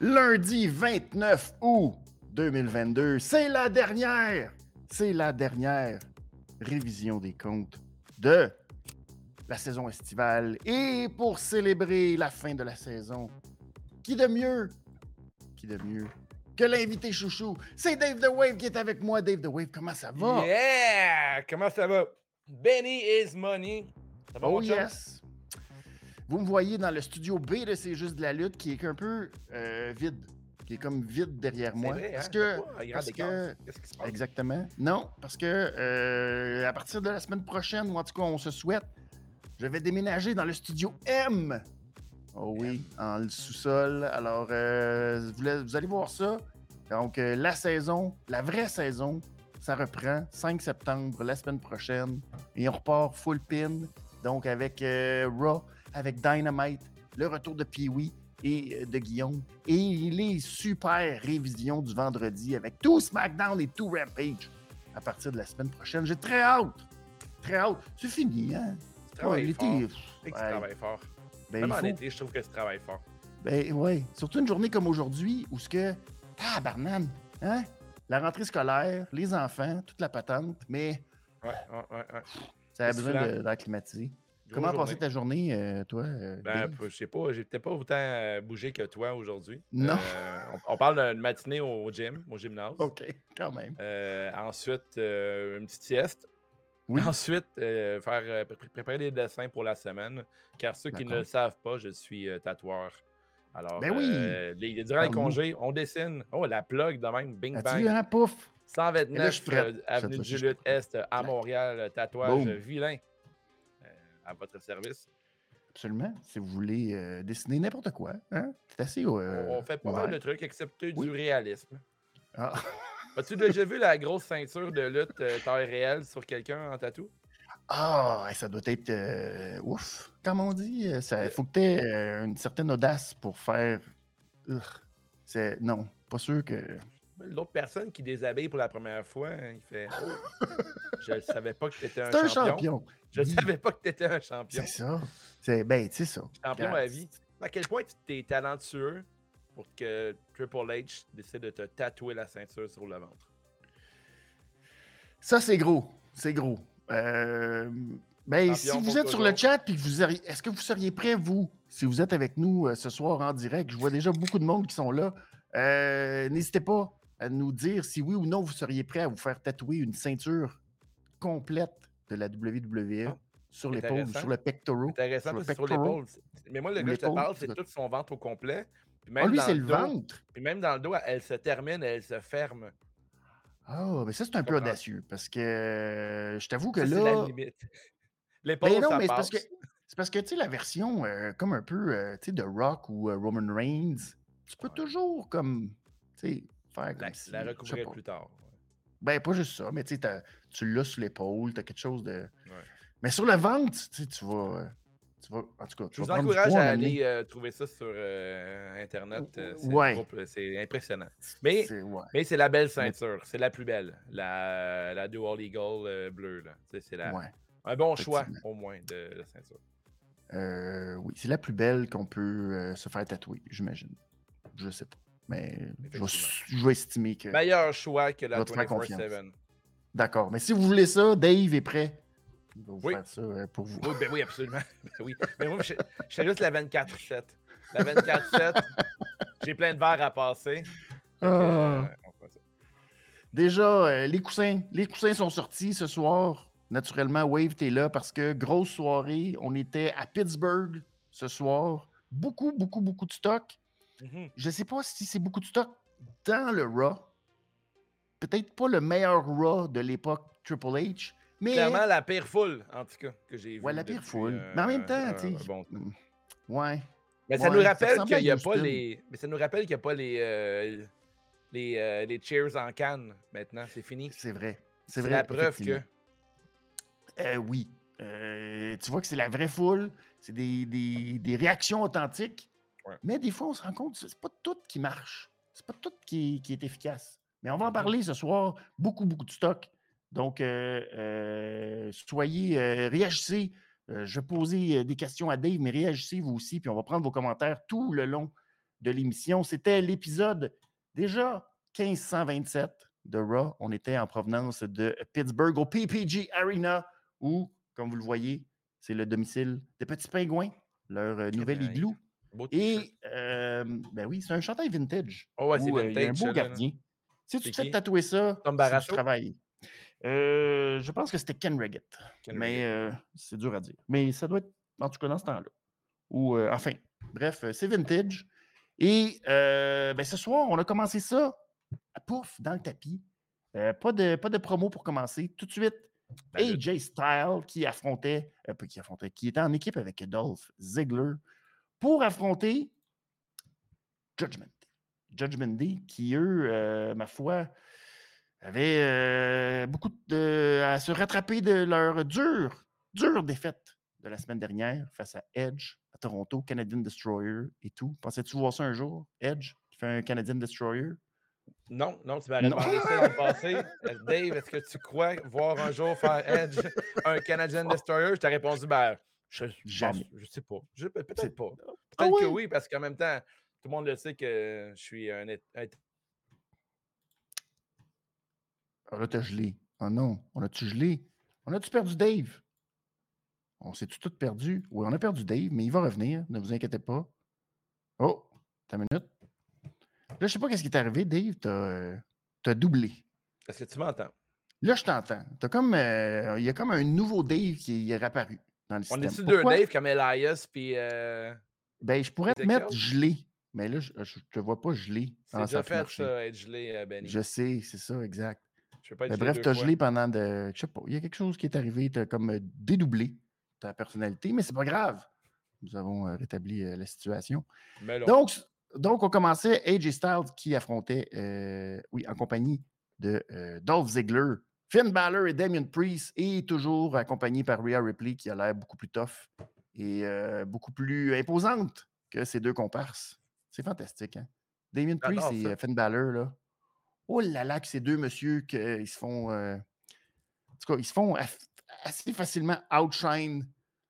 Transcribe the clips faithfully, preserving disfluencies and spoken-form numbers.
Lundi vingt-neuf août deux mille vingt-deux, c'est la dernière, c'est la dernière révision des comptes de la saison estivale. Et pour célébrer la fin de la saison, qui de mieux, qui de mieux que l'invité chouchou, c'est Dave The Wave qui est avec moi. Dave The Wave, comment ça va? Yeah! Comment ça va? Benny is money. Ça va, Oh mon chum? yes! Vous me voyez dans le studio B de C'est juste de la lutte qui est un peu euh, vide, qui est comme vide derrière moi. Vrai, parce hein? que, Pas un grand parce écart. que Qu'est-ce qui se passe? exactement. Non, parce que euh, à partir de la semaine prochaine, ou en tout cas on se souhaite, je vais déménager dans le studio M. Oh oui, en le sous-sol. Alors, euh, vous, vous allez voir ça. Donc, euh, la saison, la vraie saison, ça reprend cinq septembre, la semaine prochaine. Et on repart full pin. Donc, avec euh, Raw, avec Dynamite, le retour de Pee-Wee et euh, de Guillaume. Et les super révisions du vendredi avec tout SmackDown et tout Rampage à partir de la semaine prochaine. J'ai très hâte. Très hâte. C'est fini, hein? Tu travailles Ouais, fort. l'été, Tu ouais. travailles fort. Ben, Même il en faut. été, je trouve que tu travailles fort. Ben oui, surtout une journée comme aujourd'hui où ce que tabarnane, hein? La rentrée scolaire, les enfants, toute la patente, mais Ouais, ouais, ouais. ouais. ça a C'est besoin soufflant. de- d'acclimater. Grosse Comment a journée. passé ta journée, euh, toi, euh, Ben, Dave? je sais pas, j'ai peut-être pas autant euh, bougé que toi aujourd'hui. Non. Euh, on, on parle d'une matinée au gym, au gymnase. OK, quand même. Euh, ensuite, euh, une petite sieste. Oui, Ensuite, euh, faire euh, pré- préparer des dessins pour la semaine. Car ceux qui ne d'accord. le savent pas, je suis euh, tatoueur. Alors, Ben oui, euh, les, durant les parle-nous. congés, on dessine. Oh, la plug de même, bing As-tu vu, bang. hein, pouf? Et là, je suis cent vingt-neuf prête. euh, Cette avenue fois-ci, du je suis Lutte prêt. Est à Clac. Montréal, tatouage Boom. vilain euh, à votre service. Absolument. Si vous voulez euh, dessiner n'importe quoi, hein? C'est assez euh, On, on fait pas ouvert. mal de trucs, excepté Oui. du réalisme. Ah. As-tu déjà vu la grosse ceinture de lutte euh, taille réelle sur quelqu'un en tatou? Ah, ça doit être euh, ouf, comme on dit. Il Euh, faut que tu aies une certaine audace pour faire. Ugh. C'est... Non, pas sûr que. L'autre personne qui déshabille pour la première fois, hein, il fait oh, je ne savais pas que tu étais un C'est un champion. champion. Je ne Oui, savais pas que tu étais un champion. c'est ça. C'est, ben, c'est ça. Champion Quand- à vie. À quel point tu es talentueux pour que Triple H décide de te tatouer la ceinture sur le ventre? Ça, c'est gros. C'est gros. Euh, Ben, Champion si vous pour êtes sur toujours. le chat, puis que vous auriez- est-ce que vous seriez prêt, vous, si vous êtes avec nous euh, ce soir en direct? Je vois déjà beaucoup de monde qui sont là. Euh, n'hésitez pas à nous dire si oui ou non vous seriez prêt à vous faire tatouer une ceinture complète de la W W E Ah, sur l'épaule ou intéressant. sur le pectoral. Intéressant, Sur le toi, c'est sur pectoral. l'épaule. Mais moi, le Ou gars que je te l'épaule, parle, en c'est tout cas. tout son ventre au complet. Puis Ah, même lui, dans c'est le le dos, ventre. puis même dans le dos, elle se termine, elle se ferme. Ah, mais ça, c'est un Tu peu comprends? audacieux parce que euh, je t'avoue que Ça, c'est la là. limite. Ben L'épaule, non, ça mais c'est parce que, passe. c'est parce que tu sais, la version euh, comme un peu euh, tu sais, de Rock ou euh, Roman Reigns, tu peux Ouais. toujours comme, tu sais, faire La, comme si. la je sais recouvrir pas. plus tard. Ben, pas juste ça, mais tu sais, t'as- tu l'as sur l'épaule, t'as quelque chose de. Ouais. Mais sur le ventre, tu sais, tu vas. euh, Tu vas, en tout cas, tu Je vas vous prendre du encourage poids à à aller m'amener. euh, trouver ça sur euh, Internet. Euh, C'est, Ouais. groupe, euh, c'est impressionnant. Mais C'est, ouais. mais c'est la belle ceinture. C'est la plus belle. La, la Dual Eagle euh, bleue. Là. Tu sais, C'est la, Ouais. un bon choix, Effectivement. au moins, de la ceinture. Euh, oui, c'est la plus belle qu'on peut euh, se faire tatouer, j'imagine. Je sais pas. Mais je vais, Effectivement. je vais estimer que. Meilleur choix que Je la vais te faire vingt-quatre confiance. sept. D'accord. Mais si vous voulez ça, Dave est prêt. Il va vous Oui. faire ça euh, pour vous. Oui, ben oui, absolument. Ben oui. Mais moi, je, je fais juste la vingt-quatre sept. La vingt-quatre sept, j'ai plein de verres à passer. Fait que, euh, Ah. on fait ça. Déjà, euh, les coussins. Les coussins sont sortis ce soir. Naturellement, Wave, t'es là parce que grosse soirée. On était à Pittsburgh ce soir. Beaucoup, beaucoup, beaucoup de stock. Mhm. Je sais pas si c'est beaucoup de stock dans le Raw. Peut-être pas le meilleur Raw de l'époque Triple H, mais... Clairement, la pire foule, en tout cas, que j'ai vue. Ouais, la pire depuis, foule. euh, Mais en même temps, un- tu un sais... bon temps. Ouais. Mais ça Ouais, nous ça rappelle ressemblait qu'il n'y à a pas Houston. les. Mais ça nous rappelle qu'il n'y a pas les. euh, les, euh, les cheers en canne maintenant. C'est fini. C'est vrai. C'est C'est vrai, la preuve que. effectivement. Euh, oui. Euh, tu vois que c'est la vraie foule. C'est des, des, des réactions authentiques. Ouais. Mais des fois, on se rend compte que c'est pas tout qui marche. C'est pas tout qui, qui est efficace. Mais on va en Mhm. parler ce soir. Beaucoup, beaucoup de stock. Donc, euh, euh, soyez, euh, réagissez. Euh, je vais poser euh, des questions à Dave, mais réagissez vous aussi. Puis on va prendre vos commentaires tout le long de l'émission. C'était l'épisode déjà quinze cent vingt-sept de Raw. On était en provenance de Pittsburgh au P P G Arena où, comme vous le voyez, c'est le domicile des Petits Pingouins, leur euh, nouvel nice. igloo. Beau t-shirt. Et, euh, ben oui, c'est un chandail vintage. Oh ouais, c'est où, euh, il y a un vintage, beau ça, là. gardien. Si tu C'est te fais qui? tatouer ça, Tom c'est du Barrasso? travail. Euh, je pense que c'était Ken Reggett. Ken mais Reggett. euh, c'est dur à dire. Mais ça doit être, en tout cas, dans ce temps-là. Ou, euh, enfin, bref, euh, c'est vintage. Et euh, ben, ce soir, on a commencé ça, à pouf, dans le tapis. Euh, pas, de, pas de promo pour commencer. Tout de suite, La lutte. A J Styles qui affrontait, euh, pas qui affrontait, qui était en équipe avec Dolph Ziggler pour affronter Judgment Day. Judgment Day, qui, eux, euh, ma foi, avaient euh, beaucoup de, à se rattraper de leur dure, dure défaite de la semaine dernière face à Edge, à Toronto, Canadian Destroyer et tout. Pensais-tu voir ça un jour, Edge, qui fait un Canadian Destroyer? Non, non, tu m'avais demandé ça dans le passé. Dave, est-ce que tu crois voir un jour faire Edge un Canadian Destroyer? Je t'ai répondu, ben, je, Jamais. Je, je sais pas. Je, peut-être pas. Peut-être ah ouais? que oui, parce qu'en même temps, tout le monde le sait que je suis un. un... Ah là, t'as gelé. Oh non, on a-tu gelé? On a-tu perdu Dave? On s'est-tu tout perdu? Oui, on a perdu Dave, mais il va revenir, ne vous inquiétez pas. Oh, t'as une minute. Là, je sais pas qu'est-ce qui est arrivé, Dave. T'as, euh, t'as doublé. Est-ce que tu m'entends? Là, je t'entends. T'as comme, euh, il y a comme un nouveau Dave qui est réapparu dans le système. On est-tu deux Dave comme Elias puis. Euh... Ben, je pourrais te Ezekiel? mettre gelé, mais là, je, je te vois pas gelé. C'est déjà fait, ça, être gelé, euh, Benny. Je sais, c'est ça, exact. Je veux pas être ben, gelé bref, deux t'as fois. gelé pendant de. Je sais pas, il y a quelque chose qui est arrivé, t'as comme euh, dédoublé ta personnalité, mais c'est pas grave. Nous avons euh, rétabli euh, la situation. Donc, donc, on commençait A J Styles qui affrontait, euh, oui, en compagnie de euh, Dolph Ziggler, Finn Balor et Damian Priest, et toujours accompagné par Rhea Ripley qui a l'air beaucoup plus tough et euh, beaucoup plus imposante que ces deux comparses. C'est fantastique, hein? Damian Priest et ça. Finn Balor, là. Oh là là, que ces deux messieurs, qu'ils se font. Euh, en tout cas, ils se font assez facilement outshine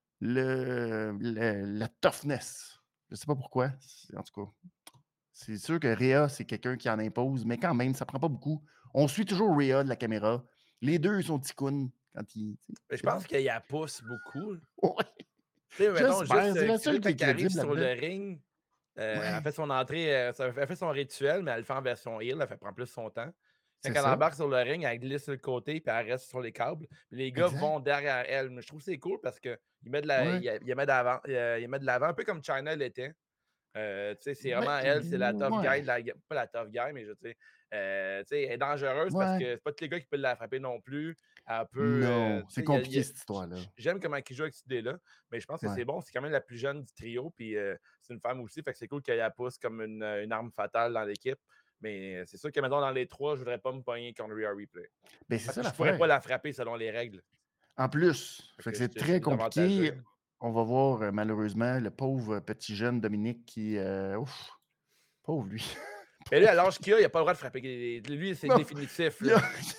le, le, la toughness. Je ne sais pas pourquoi. En tout cas, c'est sûr que Rhea, c'est quelqu'un qui en impose, mais quand même, ça ne prend pas beaucoup. On suit toujours Rhea de la caméra. Les deux, ils sont ticounes quand ils. Mais je pense qu'il y a pousse beaucoup. Ouais. Tu sais, mettons, juste c'est la seule qui, qui arrive sur le ring. Euh, ouais. Elle fait son entrée, euh, elle fait son rituel, mais elle le fait en version heal, elle fait prendre plus son temps. Quand elle ça. embarque sur le ring, elle glisse sur le côté puis elle reste sur les câbles. Puis les gars exact. Vont derrière elle. Mais je trouve que c'est cool parce qu'il met de la, ouais. il, il met d'avant, il met de l'avant, un peu comme Chyna l'était. Euh, c'est vraiment mais, elle, c'est la tough ouais. guy, la, pas la tough guy, mais je sais. Euh, elle est dangereuse ouais. parce que c'est pas tous les gars qui peuvent la frapper non plus. Elle peut, non, euh, c'est compliqué a, a, cette histoire-là. J'aime comment il joue avec cette idée-là, mais je pense que ouais. c'est bon. C'est quand même la plus jeune du trio, puis euh, c'est une femme aussi. Fait que c'est cool qu'elle la pousse comme une, une arme fatale dans l'équipe. Mais c'est sûr que maintenant, dans les trois, je voudrais pas me pogner contre Rhea Ripley. Ben, c'est ça, je pourrais pas la frapper selon les règles. En plus, fait que c'est très compliqué. On va voir, euh, malheureusement, le pauvre petit jeune Dominique qui... Euh, ouf, pauvre lui. Mais lui, à l'âge qu'il a, il n'a pas le droit de frapper. Lui, c'est définitif. Là.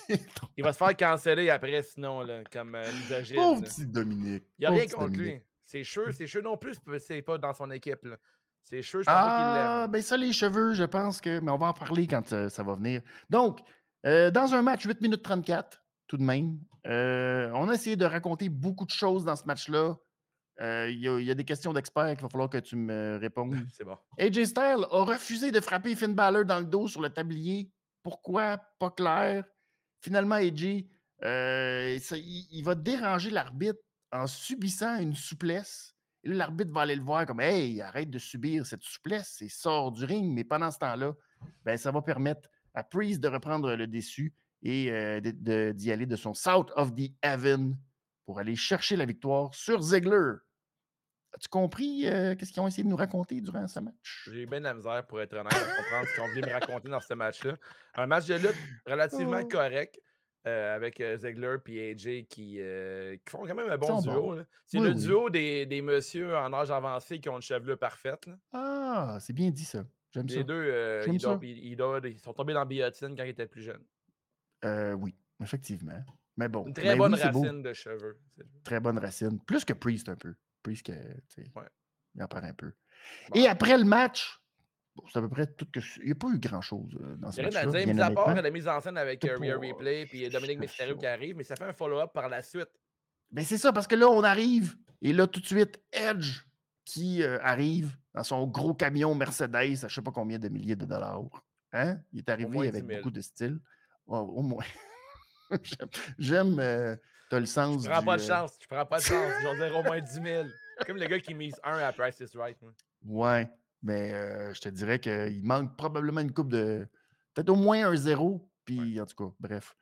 Il va se faire canceller après, sinon, là, comme euh, misogyne. Pauvre petit Dominique. Il n'y a rien contre Dominique. Lui. C'est sûr, c'est sûr non plus, c'est pas dans son équipe. Là. C'est sûr, je pense ah, pas qu'il l'aime. Ben ça, les cheveux, je pense que... Mais on va en parler quand euh, ça va venir. Donc, euh, dans un match, huit minutes trente-quatre, tout de même, euh, on a essayé de raconter beaucoup de choses dans ce match-là. Il euh, y, y a des questions d'experts qu'il va falloir que tu me répondes. C'est bon. A J Styles a refusé de frapper Finn Balor dans le dos sur le tablier. Pourquoi? Pas clair. Finalement, A J, euh, ça, il, il va déranger l'arbitre en subissant une souplesse. Et là, l'arbitre va aller le voir comme « Hey, arrête de subir cette souplesse et sort du ring. » Mais pendant ce temps-là, ben, ça va permettre à Priest de reprendre le dessus et euh, de, de, d'y aller de son South of the Heaven pour aller chercher la victoire sur Ziggler. As-tu compris euh, qu'est-ce qu'ils ont essayé de nous raconter durant ce match? J'ai eu bien de la misère, pour être honnête, à comprendre ce qu'on voulait me raconter dans ce match-là. Un match de lutte relativement oh. correct, euh, avec euh, Ziggler et A J qui, euh, qui font quand même un bon duo. Bon. C'est oui, le oui. duo des, des messieurs en âge avancé qui ont une chevelure parfaite. Là. Ah, c'est bien dit ça. J'aime Les ça. Les deux, euh, ils, doivent, ils, ils, doivent, ils sont tombés dans la biotine quand ils étaient plus jeunes. Euh, oui, effectivement. Mais bon. Une très mais bonne oui, racine de cheveux. Très bonne racine. Plus que Priest un peu. Priest, que, ouais. il en parle un peu. Bon. Et après le match, bon, c'est à peu près tout que je... Il n'y a pas eu grand-chose euh, dans ce Il y a rien à match-là, dire, bien mis à part honnêtement. la mise en scène avec C'était euh, pas... Rhea Ripley puis Dominique C'était ça. Mysterio qui arrive, mais ça fait un follow-up par la suite. Ben c'est ça, parce que là, on arrive, et là, tout de suite, Edge qui euh, arrive dans son gros camion Mercedes à je ne sais pas combien de milliers de dollars. Hein? Il est Au arrivé moins dix avec mille. beaucoup de style. Oh, au moins. J'aime, j'aime euh, t'as le Je sens prends du... pas de euh, chance, je prends pas de chance. Je vais dire au moins dix mille. Comme le gars qui mise un à Price is Right. Moi. Ouais, mais euh, je te dirais qu'il manque probablement une coupe de... Peut-être au moins un zéro, Ouais. puis en tout cas, bref.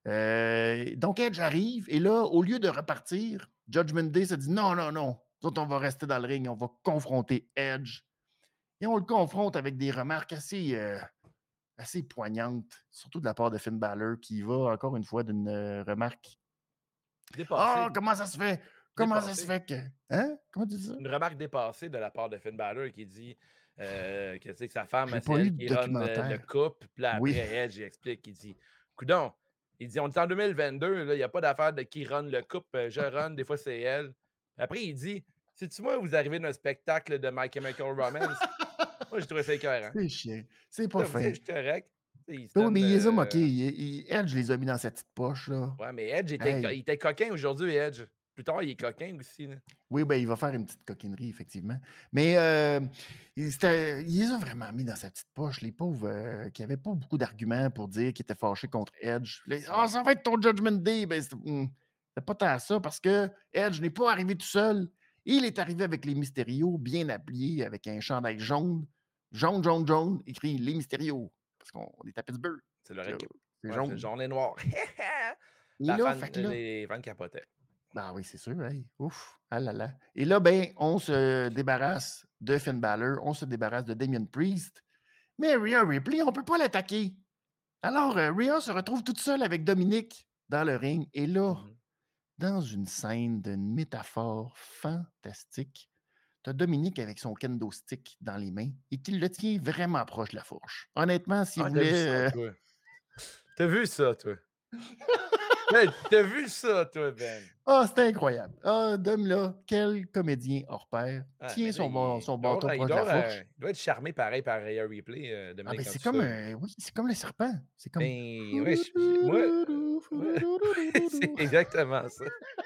Euh, donc, Edge arrive, et là, au lieu de repartir, Judgment Day se dit non, non, non, nous autres, on va rester dans le ring, on va confronter Edge. Et on le confronte avec des remarques assez, euh, assez poignantes, surtout de la part de Finn Balor, qui va encore une fois d'une euh, remarque. Ah, Dépassé. oh, comment ça se fait? Comment ça se Dépassé. fait que. Hein? Comment tu dis ça? Une remarque dépassée de la part de Finn Balor qui dit euh, que, tu sais, que sa femme, J'ai c'est pas lu elle de qui run le, le documentaire. couple. Puis là, Oui. après, Edge, il explique, il dit coudon, il dit on est en deux mille vingt-deux, il n'y a pas d'affaire de qui run le couple. Je run, des fois, c'est elle. Après, il dit sais-tu, moi, vous arrivez d'un spectacle de My Chemical Romance. Moi, j'ai trouvé ça écœurant. C'est chiant. C'est pas fin. C'est correct. Il se Ben oui, donne, mais il les a euh, moqués. Il, il- Edge les a mis dans sa petite poche, là. Ouais, mais Edge, était, Hey. il était coquin aujourd'hui, Edge. Plus tard, il est coquin aussi. Là. Oui, ben, il va faire une petite coquinerie, effectivement. Mais euh, il, il les a vraiment mis dans sa petite poche, les pauvres euh, qui n'avaient pas beaucoup d'arguments pour dire qu'ils étaient fâchés contre Edge. Ah, oh, ça va être ton Judgment Day. Ben, c'est hmm, pas tant ça, parce que Edge n'est pas arrivé tout seul. Il est arrivé avec les Mysterio, bien habillés, avec un chandail jaune. Jaune, jaune, jaune, écrit les Mysterio. Parce qu'on est à Pittsburgh. C'est leur équipe. C'est Ouais, jaune. c'est jaune et noir. Et La là, fan, fait que là, les fans capotaient. ben oui, c'est sûr. Hey. Ouf. Ah là là. Et là, ben, on se débarrasse de Finn Balor, on se débarrasse de Damien Priest. Mais Rhea Ripley, on ne peut pas l'attaquer. Alors, euh, Rhea se retrouve toute seule avec Dominique dans le ring. Et là, mm-hmm. dans une scène d'une métaphore fantastique, tu as Dominique avec son kendo stick dans les mains et qui le tient vraiment proche de la fourche. Honnêtement, s'il ah, voulait... T'as vu ça, toi? T'as vu ça, toi? Hey, t'as vu ça, toi, Ben? Ah, oh, c'était incroyable. Ah, Dom, là, quel comédien hors pair. Ah, Tient son, bon, son bâton doit, proche doit, de la fourche. Euh, il doit être charmé pareil par Rhea Ripley, euh, Dominique. Ah, ben, c'est comme, un, oui, c'est comme le serpent. C'est comme... Ben, ouais, je, moi, ouais, c'est exactement ça.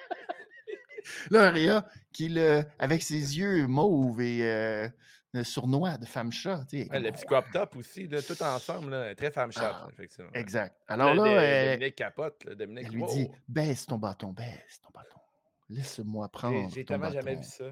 Là, Rhea, qui, le, avec ses yeux mauves et euh, sournois de femme chat. Ouais, comme, le petit crop top aussi, là, tout ensemble, là, très femme chat, ah, effectivement. Exact. Alors là, là, là elle, Dominique capote. Là, Dominique, elle lui wow. dit, baisse ton bâton, baisse ton bâton. Laisse-moi prendre J'ai ton tellement bâton. jamais vu ça.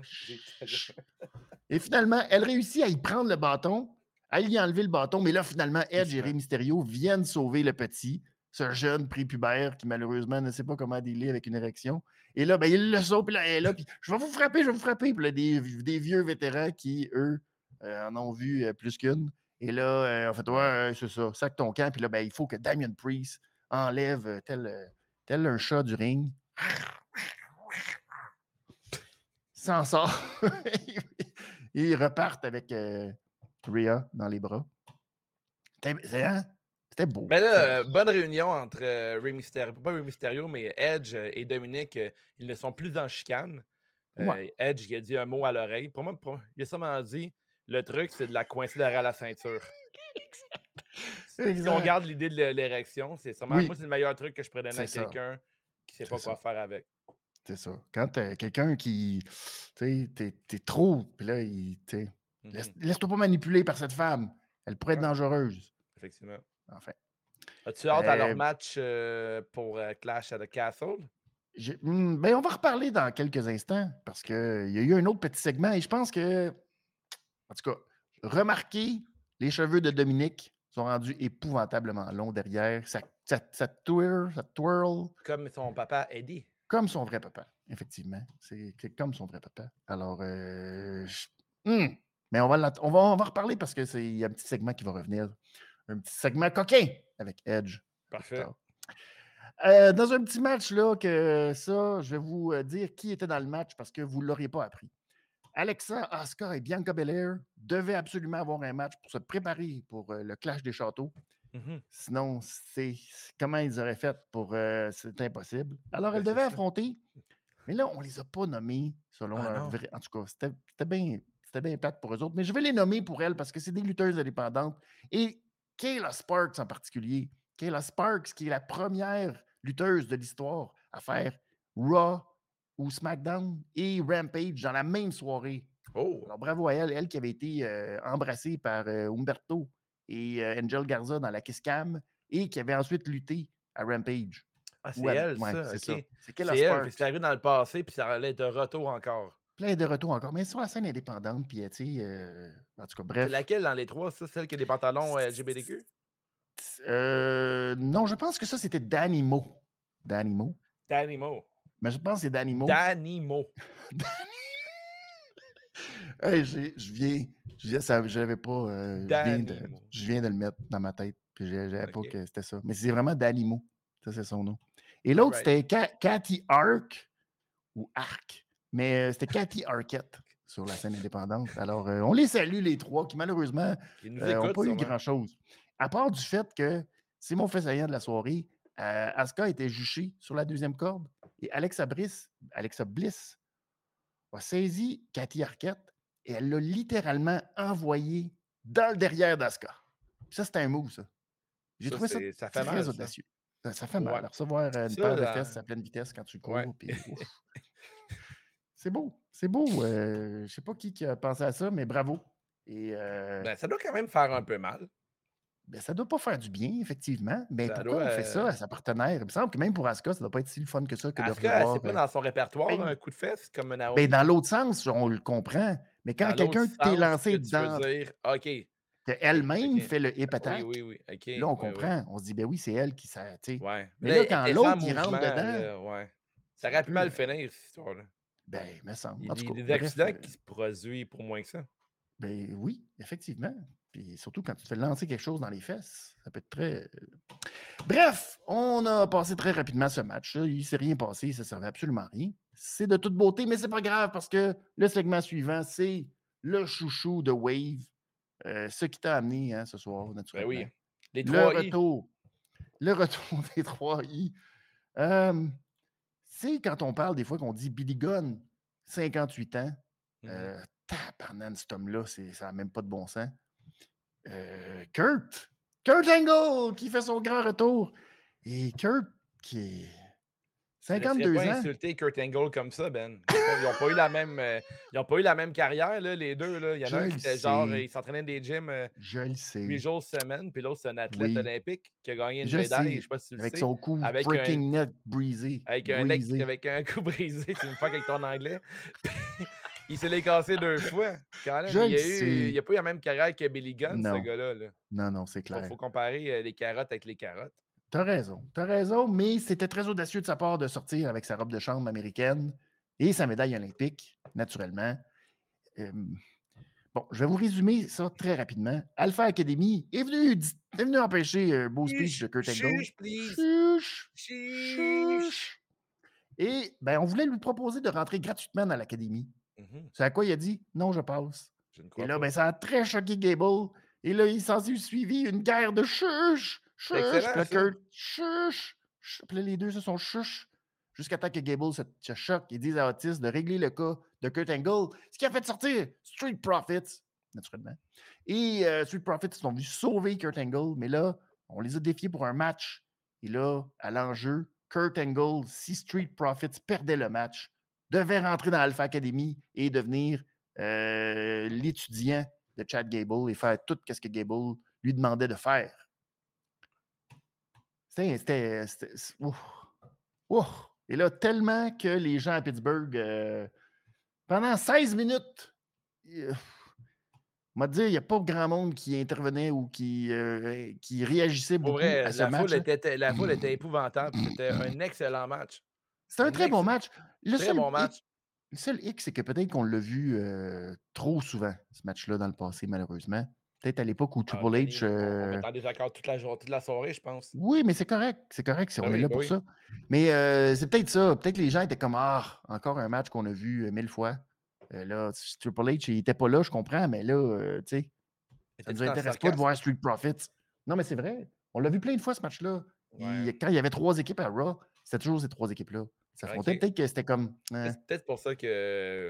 Et finalement, elle réussit à y prendre le bâton, à y enlever le bâton, mais là, finalement, Edge et Rey Mysterio viennent sauver le petit, ce jeune prépubère qui, malheureusement, ne sait pas comment dealer avec une érection. Et là, ben, il le sauve, puis là, elle est là, puis je vais vous frapper, je vais vous frapper. Puis là, des, des vieux vétérans qui, eux, euh, en ont vu euh, plus qu'une. Et là, euh, en fait, ouais, euh, c'est ça, sac ton camp. Puis là, ben, il faut que Damien Priest enlève euh, tel, euh, tel un chat du ring. S'en sort. Ils repartent avec euh, Rhea dans les bras. C'était, hein? C'était beau. Ben là, euh, bonne réunion entre euh, Rey Mysterio, pas Rey Mysterio, mais Edge et Dominique. Euh, ils ne sont plus en chicane. Euh, ouais. Edge, il a dit un mot à l'oreille. Pour moi, pour, il a sûrement dit le truc, c'est de la coincer derrière la ceinture. Si on garde l'idée de l'érection, c'est sûrement. Oui. Moi, c'est le meilleur truc que je pourrais donner à quelqu'un qui ne sait pas quoi faire avec. C'est ça. Quand t'as quelqu'un qui, tu sais, t'es, t'es trop, puis là, il, tu sais, mm-hmm. laisse, laisse-toi pas manipuler par cette femme. Elle pourrait être ouais. dangereuse. Effectivement. Enfin. As-tu hâte euh, à leur match euh, pour euh, Clash at the Castle? Hmm, ben, on va reparler dans quelques instants parce qu'il y a eu un autre petit segment et je pense que, en tout cas, remarquez, les cheveux de Dominique sont rendus épouvantablement longs derrière. Ça, ça, ça twirl, ça twirl. Comme son papa Eddie. Comme son vrai papa, effectivement. C'est, c'est comme son vrai papa. Alors, euh, je... hmm. mais on va, on, va, on va reparler parce qu'il y a un petit segment qui va revenir. Un petit segment coquin avec Edge. Parfait. Euh, dans un petit match, là, que ça, je vais vous dire qui était dans le match parce que vous ne l'auriez pas appris. Alexa, Asuka et Bianca Belair devaient absolument avoir un match pour se préparer pour euh, le Clash des Châteaux. Mm-hmm. Sinon, c'est comment ils auraient fait pour... Euh, c'est impossible. Alors, elles devaient affronter, mais là, on ne les a pas nommés selon ah, leur vrai... En tout cas, c'était, c'était bien... C'était bien plate pour eux autres. Mais je vais les nommer pour elles parce que c'est des lutteuses indépendantes. Et Kayla Sparks en particulier. Kayla Sparks, qui est la première lutteuse de l'histoire à faire Raw ou SmackDown et Rampage dans la même soirée. Oh! Alors, bravo à elle, elle qui avait été euh, embrassée par euh, Humberto et euh, Angel Garza dans la Kiss Cam et qui avait ensuite lutté à Rampage. Ah, c'est Ouais, elle, ouais, ça, c'est ça. OK. C'est Kayla C'est elle, puis Sparks. c'est arrivé dans le passé, puis ça allait de retour encore. Plein de retours encore, mais sur la scène indépendante, puis tu sais, euh, en tout cas, C'est bref. laquelle dans les trois, ça? Celle qui a des pantalons euh, L G B T Q? Euh, non, je pense que ça, c'était Danny Mo. Danny Mo. Danny Mo. Mais je pense que c'est Danny Mo. Danny Mo. Hey, j'ai- je viens, je viens, ça, j'avais pas, euh, je, viens de, Danny Mo. je viens de le mettre dans ma tête, puis je n'avais pas OK. que c'était ça. Mais c'est vraiment Danny Mo. Ça, c'est son nom. Et l'autre, Alright. c'était Ca- Cathy Ark, ou Ark, mais euh, c'était Cathy Arquette sur la scène indépendante. Alors, euh, on les salue, les trois, qui malheureusement Ils nous n'ont écoutent, pas eu sûrement. grand-chose. À part du fait que c'est mon fait saillant de la soirée, euh, Asuka était juchée sur la deuxième corde et Alexa Bliss, Alexa Bliss a saisi Cathy Arquette et elle l'a littéralement envoyé dans le derrière d'Asuka. Ça, c'était un move, ça. J'ai Ça, trouvé ça c'est- ça fait très mal, ça. audacieux. Ça, ça fait mal. Ouais. Recevoir euh, une Ça, paire de là, fesses à pleine vitesse quand tu cours. ouais. Puis, ouf. C'est beau. C'est beau. Euh, je ne sais pas qui, qui a pensé à ça, mais bravo. Et euh, Ben, ça doit quand même faire un peu mal. ben, ça ne doit pas faire du bien, effectivement. Mais Ça pourquoi doit, on fait ça euh, à sa partenaire? Il me semble que même pour Asuka, ça ne doit pas être si le fun que ça que de Est-ce que c'est recevoir. pas euh, dans son répertoire, ben, un coup de fesse, comme Naomi? ben, dans l'autre sens, on le comprend. Mais quand Dans l'autre quelqu'un t'est sens, lancé que tu veux dans. dire, OK, qu'elle-même OK. fait le hip Oui, attack, oui, oui, OK, là, on oui, oui. comprend. On se dit, ben oui, c'est elle qui ça. tu sais. Ouais. Mais Là, là, elle quand était sans l'autre, il rentre mouvement, dedans, là, ouais. Ça c'est aurait un pu peu. mal euh, finir, cette histoire-là. Ben, me semble. Il y En a des, tout cas, des bref. accidents euh, qui se produisent pour moins que ça. Ben oui, effectivement. Puis surtout quand tu te fais lancer quelque chose dans les fesses, ça peut être très. euh, Bref, on a passé très rapidement ce match. Il ne s'est rien passé, ça ne servait absolument à rien. C'est de toute beauté, mais c'est pas grave parce que le segment suivant, c'est le chouchou de Wave. Euh, ce qui t'a amené hein, ce soir, Ben naturellement. oui. Les Le trois I. retour. Le retour des trois I. Euh, c'est quand on parle des fois qu'on dit Billy Gunn, cinquante-huit ans. Mhm. Euh, tabarnane, cet homme-là, c'est- ça n'a même pas de bon sens. Euh, Kurt, Kurt Angle qui fait son grand retour. Et Kurt qui est Laisserais cinquante-deux pas ans. insulter Kurt Angle comme ça, Ben. Ils n'ont pas, eu la même, euh, ils ont pas eu la même carrière, là, les deux. Là. Il y en Je a un le qui était genre, sais. il s'entraînait des gyms euh, Je le sais. huit jours semaine, puis l'autre, c'est un athlète Oui. olympique qui a gagné une Je médaille, je sais. sais pas si tu le Avec sais. son cou Avec un, freaking neck brisé. avec un neck, brisé. avec un coup brisé, tu me fais avec ton anglais. Il s'est les cassé deux fois. Quand même, Je il le a eu, sais. il a pas eu la même carrière que Billy Gunn, ce Non. gars-là. Là. Non, non, c'est Il clair. faut comparer euh, les carottes avec les carottes. T'as raison, t'as raison, mais c'était très audacieux de sa part de sortir avec sa robe de chambre américaine et sa médaille olympique, naturellement. Euh, bon, je vais vous résumer ça très rapidement. Alpha Academy est venu, est venu empêcher un beau speech de Kurt Angle. Chuch, please. Chuch, Chuch. chuch. Et ben, on voulait lui proposer de rentrer gratuitement dans l'académie. Mhm. C'est à quoi il a dit « Non, je passe ». Je ne Et crois là, pas. ben, ça a très choqué Gable. Et là, il s'en est suivi une guerre de chuch. C'est Chuch, excellent, puis là, ça. Kurt, chuch, chuch. Puis là, les deux se sont chuch jusqu'à temps que Gable se, se choque et dise à Otis de régler le cas de Kurt Angle, ce qui a fait sortir Street Profits, naturellement. Et euh, Street Profits sont venus sauver Kurt Angle, mais là, on les a défiés pour un match. Et là, à l'enjeu, Kurt Angle, si Street Profits perdait le match, devait rentrer dans Alpha Academy et devenir euh, l'étudiant de Chad Gable et faire tout ce que Gable lui demandait de faire. C'était. c'était, c'était ouf, ouf. Et là, tellement que les gens à Pittsburgh, euh, pendant seize minutes, euh, on m'a dit, il n'y a pas grand monde qui intervenait ou qui, euh, qui réagissait Pour beaucoup vrai, à ce la match. foule, était, la foule était épouvantable. C'était un excellent match. C'était un, Un très bon excellent- match. Le Très seul bon hic- match. Le seul hic, c'est que peut-être qu'on l'a vu euh, trop souvent, ce match-là, dans le passé, malheureusement. Peut-être à l'époque où Ah, Triple Kenny, H. on, on va euh, être en désaccord toute la, journée, toute la soirée, je pense. Oui, mais c'est correct. C'est correct si Ben on est oui, là ben pour oui. ça. Mais euh, c'est peut-être ça. Peut-être que les gens étaient comme Ah, encore un match qu'on a vu euh, mille fois. Euh, là, Triple H, il n'était pas là, je comprends, mais là, euh, tu sais, ça ne nous Étais-tu dans le intéresse pas de sarcasme? voir Street Profits. Non, mais c'est vrai. On l'a vu plein de fois, ce match-là. Ouais. Il- quand il y avait trois équipes à Raw, c'était toujours ces trois équipes-là. Ça Ok. fondait peut-être que c'était comme. hein, C'est peut-être pour ça que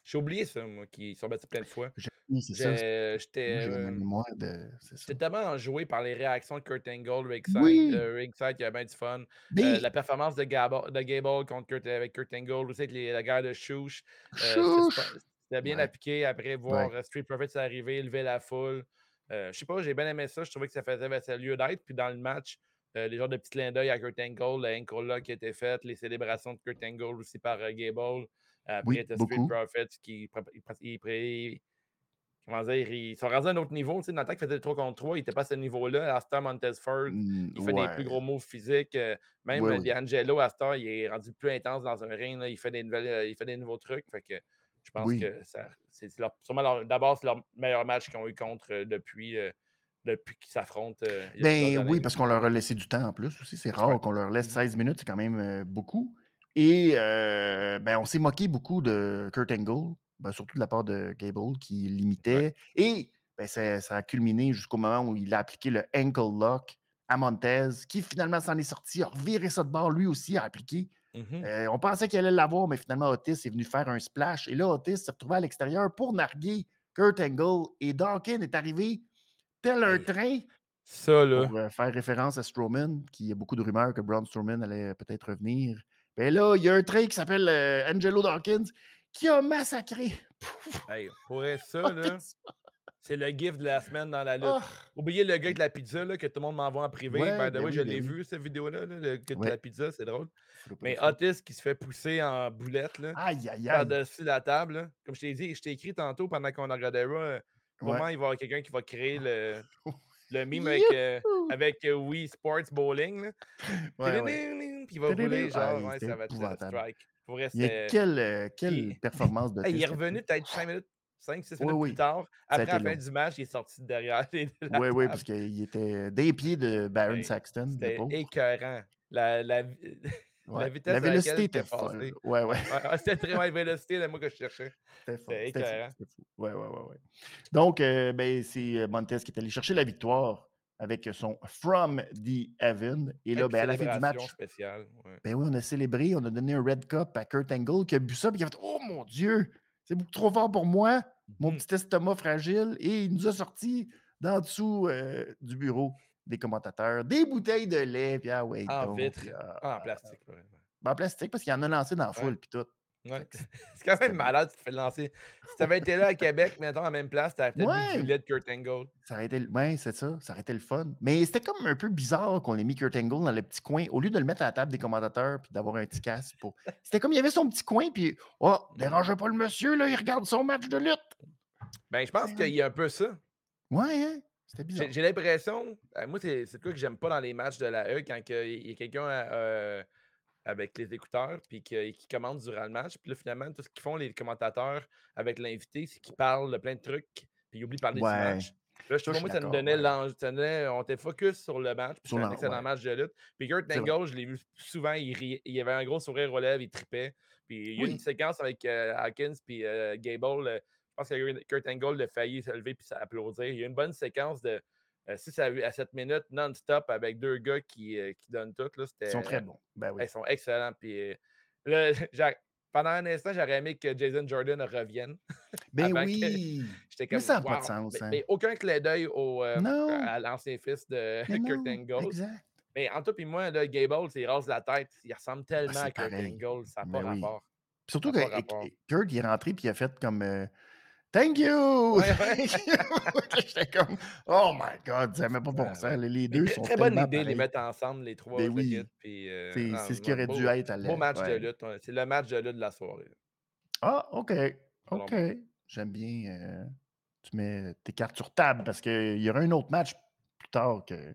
J'ai oublié ça, moi, qu'ils sont battus plein de fois. J'ai oui, c'est ça. J'ai Moi, j'étais, j'ai la hem, mémoire de c'est ça. j'étais tellement enjoué par les réactions de Kurt Angle, ringside, Oui! heu, ringside, qui avait bien du fun. Heu, Mais la performance de Gable de Gable contre Kurt avec Kurt Angle, aussi avec les la guerre de Shush, heu, c'était super chouche! c'était bien Ouais, appliqué. Après ouais. voir, heu, Street Profits arriver, lever la foule. Heu, je sais pas, j'ai bien aimé ça. Je trouvais que ça faisait ben, ça lieu d'être. Puis dans le match, heu, les genres de petits clins d'œil à Kurt Angle, le ankle lock qui a été fait, les célébrations de Kurt Angle aussi par, heu, Gable. Après, Oui, tu Street beaucoup. Profits qui prép il pré comment dire? Ils sont rendus à un autre niveau. Tu sais, dans le temps qu'il faisait le trois contre trois, il était pas à ce niveau-là. À cette heure, Montez Ford, Mmh, il fait des plus ouais. gros moves physiques. euh, Même Oui, euh, oui. D'Angelo, à cette heure, il est rendu plus intense dans un ring. Là. Il, fait des nouvelles, euh, il fait des nouveaux trucs. Fait que je pense Oui. que ça, c'est leur- sûrement leur- d'abord, c'est leur meilleur match qu'ils ont eu contre euh, depuis, euh, depuis qu'ils s'affrontent euh, il y a plusieurs Ben années. oui, Là. parce qu'on leur a laissé du temps en plus aussi. C'est Ouais. rare qu'on leur laisse Mhm. seize minutes, c'est quand même, heu, beaucoup et heu, ben, on s'est moqué beaucoup de Kurt Angle, ben, surtout de la part de Gable qui Ouais. l'imitait et ben, ça ça a culminé jusqu'au moment où il a appliqué le ankle lock à Montez, qui finalement s'en est sorti, a reviré ça de bord, lui aussi a appliqué. Mhm. Heu, on pensait qu'il allait l'avoir, mais finalement Otis est venu faire un splash et là, Otis s'est retrouvé à l'extérieur pour narguer Kurt Angle et Dawkins est arrivé tel un Hey, train ça, là. pour, heu, faire référence à Strowman, qui y a beaucoup de rumeurs que Braun Strowman allait peut-être revenir. Ben là, il y a un train qui s'appelle, heu, Angelo Dawkins qui a massacré Hey, pour être ça, là. Otis. C'est le gif de la semaine dans la lutte. Ah! Oubliez le gars avec la pizza là, que tout le monde m'envoie en privé. Ouais, By the ben way, je oui, ben l'ai oui. vu, cette vidéo-là, là, le gars de la Ouais, pizza, c'est drôle. frappe le Mais fou. Otis qui se fait pousser en boulette là, Aïe, aïe, aïe! par-dessus la table. Là. Comme je t'ai dit, je t'ai écrit tantôt pendant qu'on regardait Raw, euh, pour Ouais. moi, il va y avoir quelqu'un qui va créer le, le meme avec, euh, Youhou! avec euh, Wii Sports Bowling. Là. Ouais, ouais. Tidididin, Puis il va Tadadou! rouler, genre, Aïe, ouais, c'était ça va être euh, épouvantable. strike. Pour vrai, Il y a c'était. quelle, heu, quelle Puis, performance hey, il d'Otis est là-dessus. revenu peut-être cinq minutes, cinq six Oui, minutes plus oui, tard. ça a Après été la fin long. du match, il est sorti de derrière les- de la Oui, oui, parce table. qu'il était des pieds de Baron Hey, Saxton, le c'était pauvre. écœurant. La, la, vi- la Ouais. La vitesse à laquelle vélocité c'était était folle. passé. Ouais, ouais. Ouais, ouais, c'était très ouais, vélocité, le mot que je cherchais. C'était fort. C'était C'était fou. écœurant. C'était fou. Ouais, ouais, ouais, ouais. Donc, euh, ben, c'est euh, Montez qui est allé chercher la victoire avec son From the Heaven. Et Et là, puis ben, à la fin du célébration match, spéciale. Ouais. ben oui, on a célébré, on a donné un Red Cup à Kurt Angle qui a bu ça, puis il a fait oh mon Dieu, c'est beaucoup trop fort pour moi, mon Mhm. petit estomac fragile. Et il nous a sorti d'en dessous euh, du bureau des commentateurs des bouteilles de lait, puis ah ouais, En donc, puis, vitre. ah, Ah, en plastique. Ouais. ben, en plastique, parce qu'il en a lancé dans la Ouais. foule, puis tout. Fait Ouais. que C'est quand c'était même beau. malade, tu te fais lancer. Si tu avais été là à Québec, mettons, à la même place, tu aurais peut-être bu du Ouais! lait de Kurt Angle. Ça aurait été, ouais, c'est ça, ça aurait été le fun. Mais c'était comme un peu bizarre qu'on ait mis Kurt Angle dans le petit coin, au lieu de le mettre à la table des commentateurs puis d'avoir un petit casque pour. C'était comme il y avait son petit coin, puis oh, Mm. dérangez pas le monsieur, là, il regarde son match de lutte. Ben, je pense C'est qu'il comme. y a un peu ça. Ouais, hein? C'était J'ai bizarre. j'ai l'impression, euh, moi, c'est c'est quoi que j'aime pas dans les matchs de la E quand que il y a quelqu'un euh, avec les écouteurs puis que- qui commande durant le match. Puis là, finalement, tout ce qu'ils font, les commentateurs avec l'invité, c'est qu'ils parlent de plein de trucs puis ils oublient de parler du Ouais. match. Puis là, je Ça, je trouve, suis moi, ça nous d'accord, donnait ouais. l'enjeu. ça nous donnait- On était focus sur le match, puis Sur c'était un l'en- excellent ouais, match de lutte. Puis Kurt c'est vrai. Angle, je l'ai vu souvent, il, riait- il avait un gros sourire aux lèvres, il tripait. Puis il y a une Oui. séquence avec euh, Hawkins puis euh, Gable. euh, je pense que Kurt Angle a failli se lever puis applaudir. Il y a une bonne séquence de euh, six à sept minutes non-stop avec deux gars qui, euh, qui donnent tout. Là, Ils sont très c'était, bons. Ben oui. ils sont excellents. Puis, euh, là, j'ai- pendant un instant, j'aurais aimé que Jason Jordan revienne Ben avant que oui. j'étais Mais comme ça n'a pas de wow. sens, Mais, hein? mais aucun clin d'œil au, euh, Non, à l'ancien fils de mais Kurt non. Angle. Exact. Mais en tout et moi, là, Gable, il rase la tête. Il ressemble Ah, tellement c'est à Kurt pareil. Angle. Ça n'a pas Ben oui. rapport. Ça Surtout n'a que pas et- rapport. et Kurt, il est rentré puis il a fait comme. euh, Thank you! Ouais, ouais. Thank you! J'étais comme, oh my God, ça n'a même pas bon Ah, sens. ouais. Les les Mais deux très, sont très bonne tellement idée de les pareils. mettre ensemble, les trois, Ben je le kit. oui, Puis, euh, c'est non, c'est ce qui non, aurait dû beau, être à beau la. match de Ouais. lutte. Ouais. C'est le match de lutte de la soirée, Ah, OK. selon OK. moi. J'aime bien. euh, tu mets tes cartes sur table parce qu'il y aura un autre match plus tard que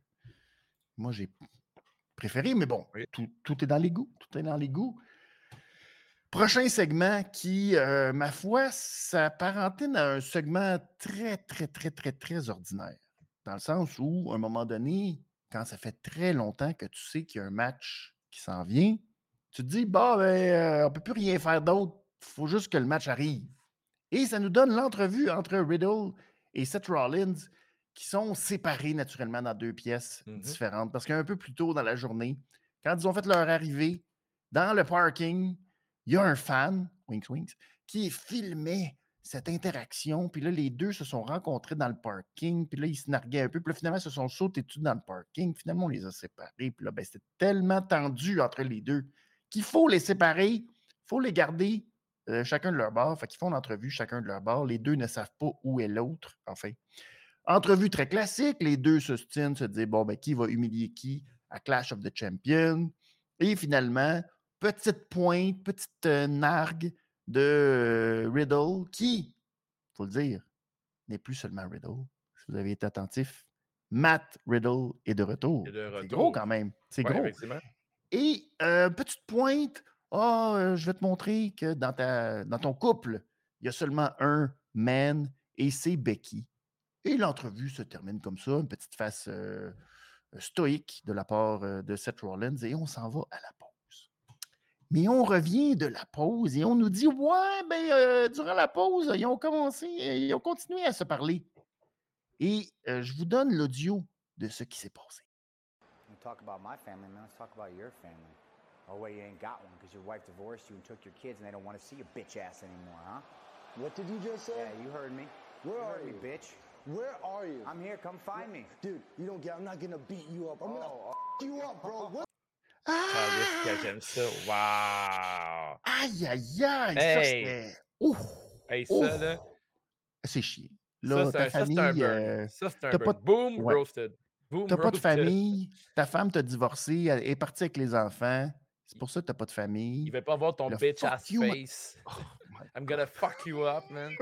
moi j'ai préféré, mais bon, Oui. tout, tout est dans les goûts. Tout est dans les goûts. Prochain segment qui, euh, ma foi, s'apparentait à un segment très, très, très, très, très ordinaire. Dans le sens où, à un moment donné, quand ça fait très longtemps que tu sais qu'il y a un match qui s'en vient, tu te dis, bah, ben, euh, on ne peut plus rien faire d'autre. Il faut juste que le match arrive. Et ça nous donne l'entrevue entre Riddle et Seth Rollins, qui sont séparés naturellement dans deux pièces Mhm. différentes. Parce qu'un peu plus tôt dans la journée, quand ils ont fait leur arrivée dans le parking, il y a un fan, Winks Winks, qui filmait cette interaction. Puis là, les deux se sont rencontrés dans le parking. Puis là, ils se narguaient un peu. Puis là, finalement, ils se sont sautés tous dans le parking. Finalement, on les a séparés. Puis là, ben, c'était tellement tendu entre les deux qu'il faut les séparer. Il faut les garder euh, chacun de leur bord. Fait qu'ils font l'entrevue chacun de leur bord. Les deux ne savent pas où est l'autre, enfin. Entrevue très classique. Les deux se tiennent, se disent, bon, ben, qui va humilier qui à Clash of the Champions? Et finalement, petite pointe, petite euh, nargue de euh, Riddle, qui, il faut le dire, n'est plus seulement Riddle. Si vous avez été attentif, Matt Riddle est de retour. Et de C'est gros retour. quand même. C'est Ouais, gros. effectivement. Et euh, petite pointe, ah, euh, je vais te montrer que dans, ta, dans ton couple, il y a seulement un man et c'est Becky. Et l'entrevue se termine comme ça, une petite face euh, stoïque de la part euh, de Seth Rollins et on s'en va à la pause. Mais on revient de la pause et on nous dit, ouais, ben, euh, durant la pause, ils ont commencé, ils ont continué à se parler. Et euh, je vous donne l'audio de ce qui s'est passé. You talk about my family, man. Let's talk about your family. Oh, wait, you ain't got one because your wife divorced you and took your kids and they don't want to see your bitch ass anymore, huh? What did you just say? Yeah, you heard me. Where you are heard you? me, bitch. Where are you? I'm here. Come find me. Dude, you don't get. I'm not gonna beat you up. I'm Oh, gonna oh. f you up, bro. What? Ah, Ah! j'aime ça. Wow! Aïe, aïe, aïe! Ça, Hey! c'était... Ouf! Hey, Ouf! ça, là, C'est chier. ça, Là, c'est ta un, ça, c'est un famille... burn. euh, Ça, c'est un t'as burn. pas... Boom, Ouais. roasted. Boom, T'as pas de roasted. famille, ta femme t'a divorcé, elle est partie avec les enfants. C'est pour ça que t'as pas de famille. Il veut pas voir ton Le bitch fuck ass you, ma- face. Oh my I'm gonna fuck you up, man.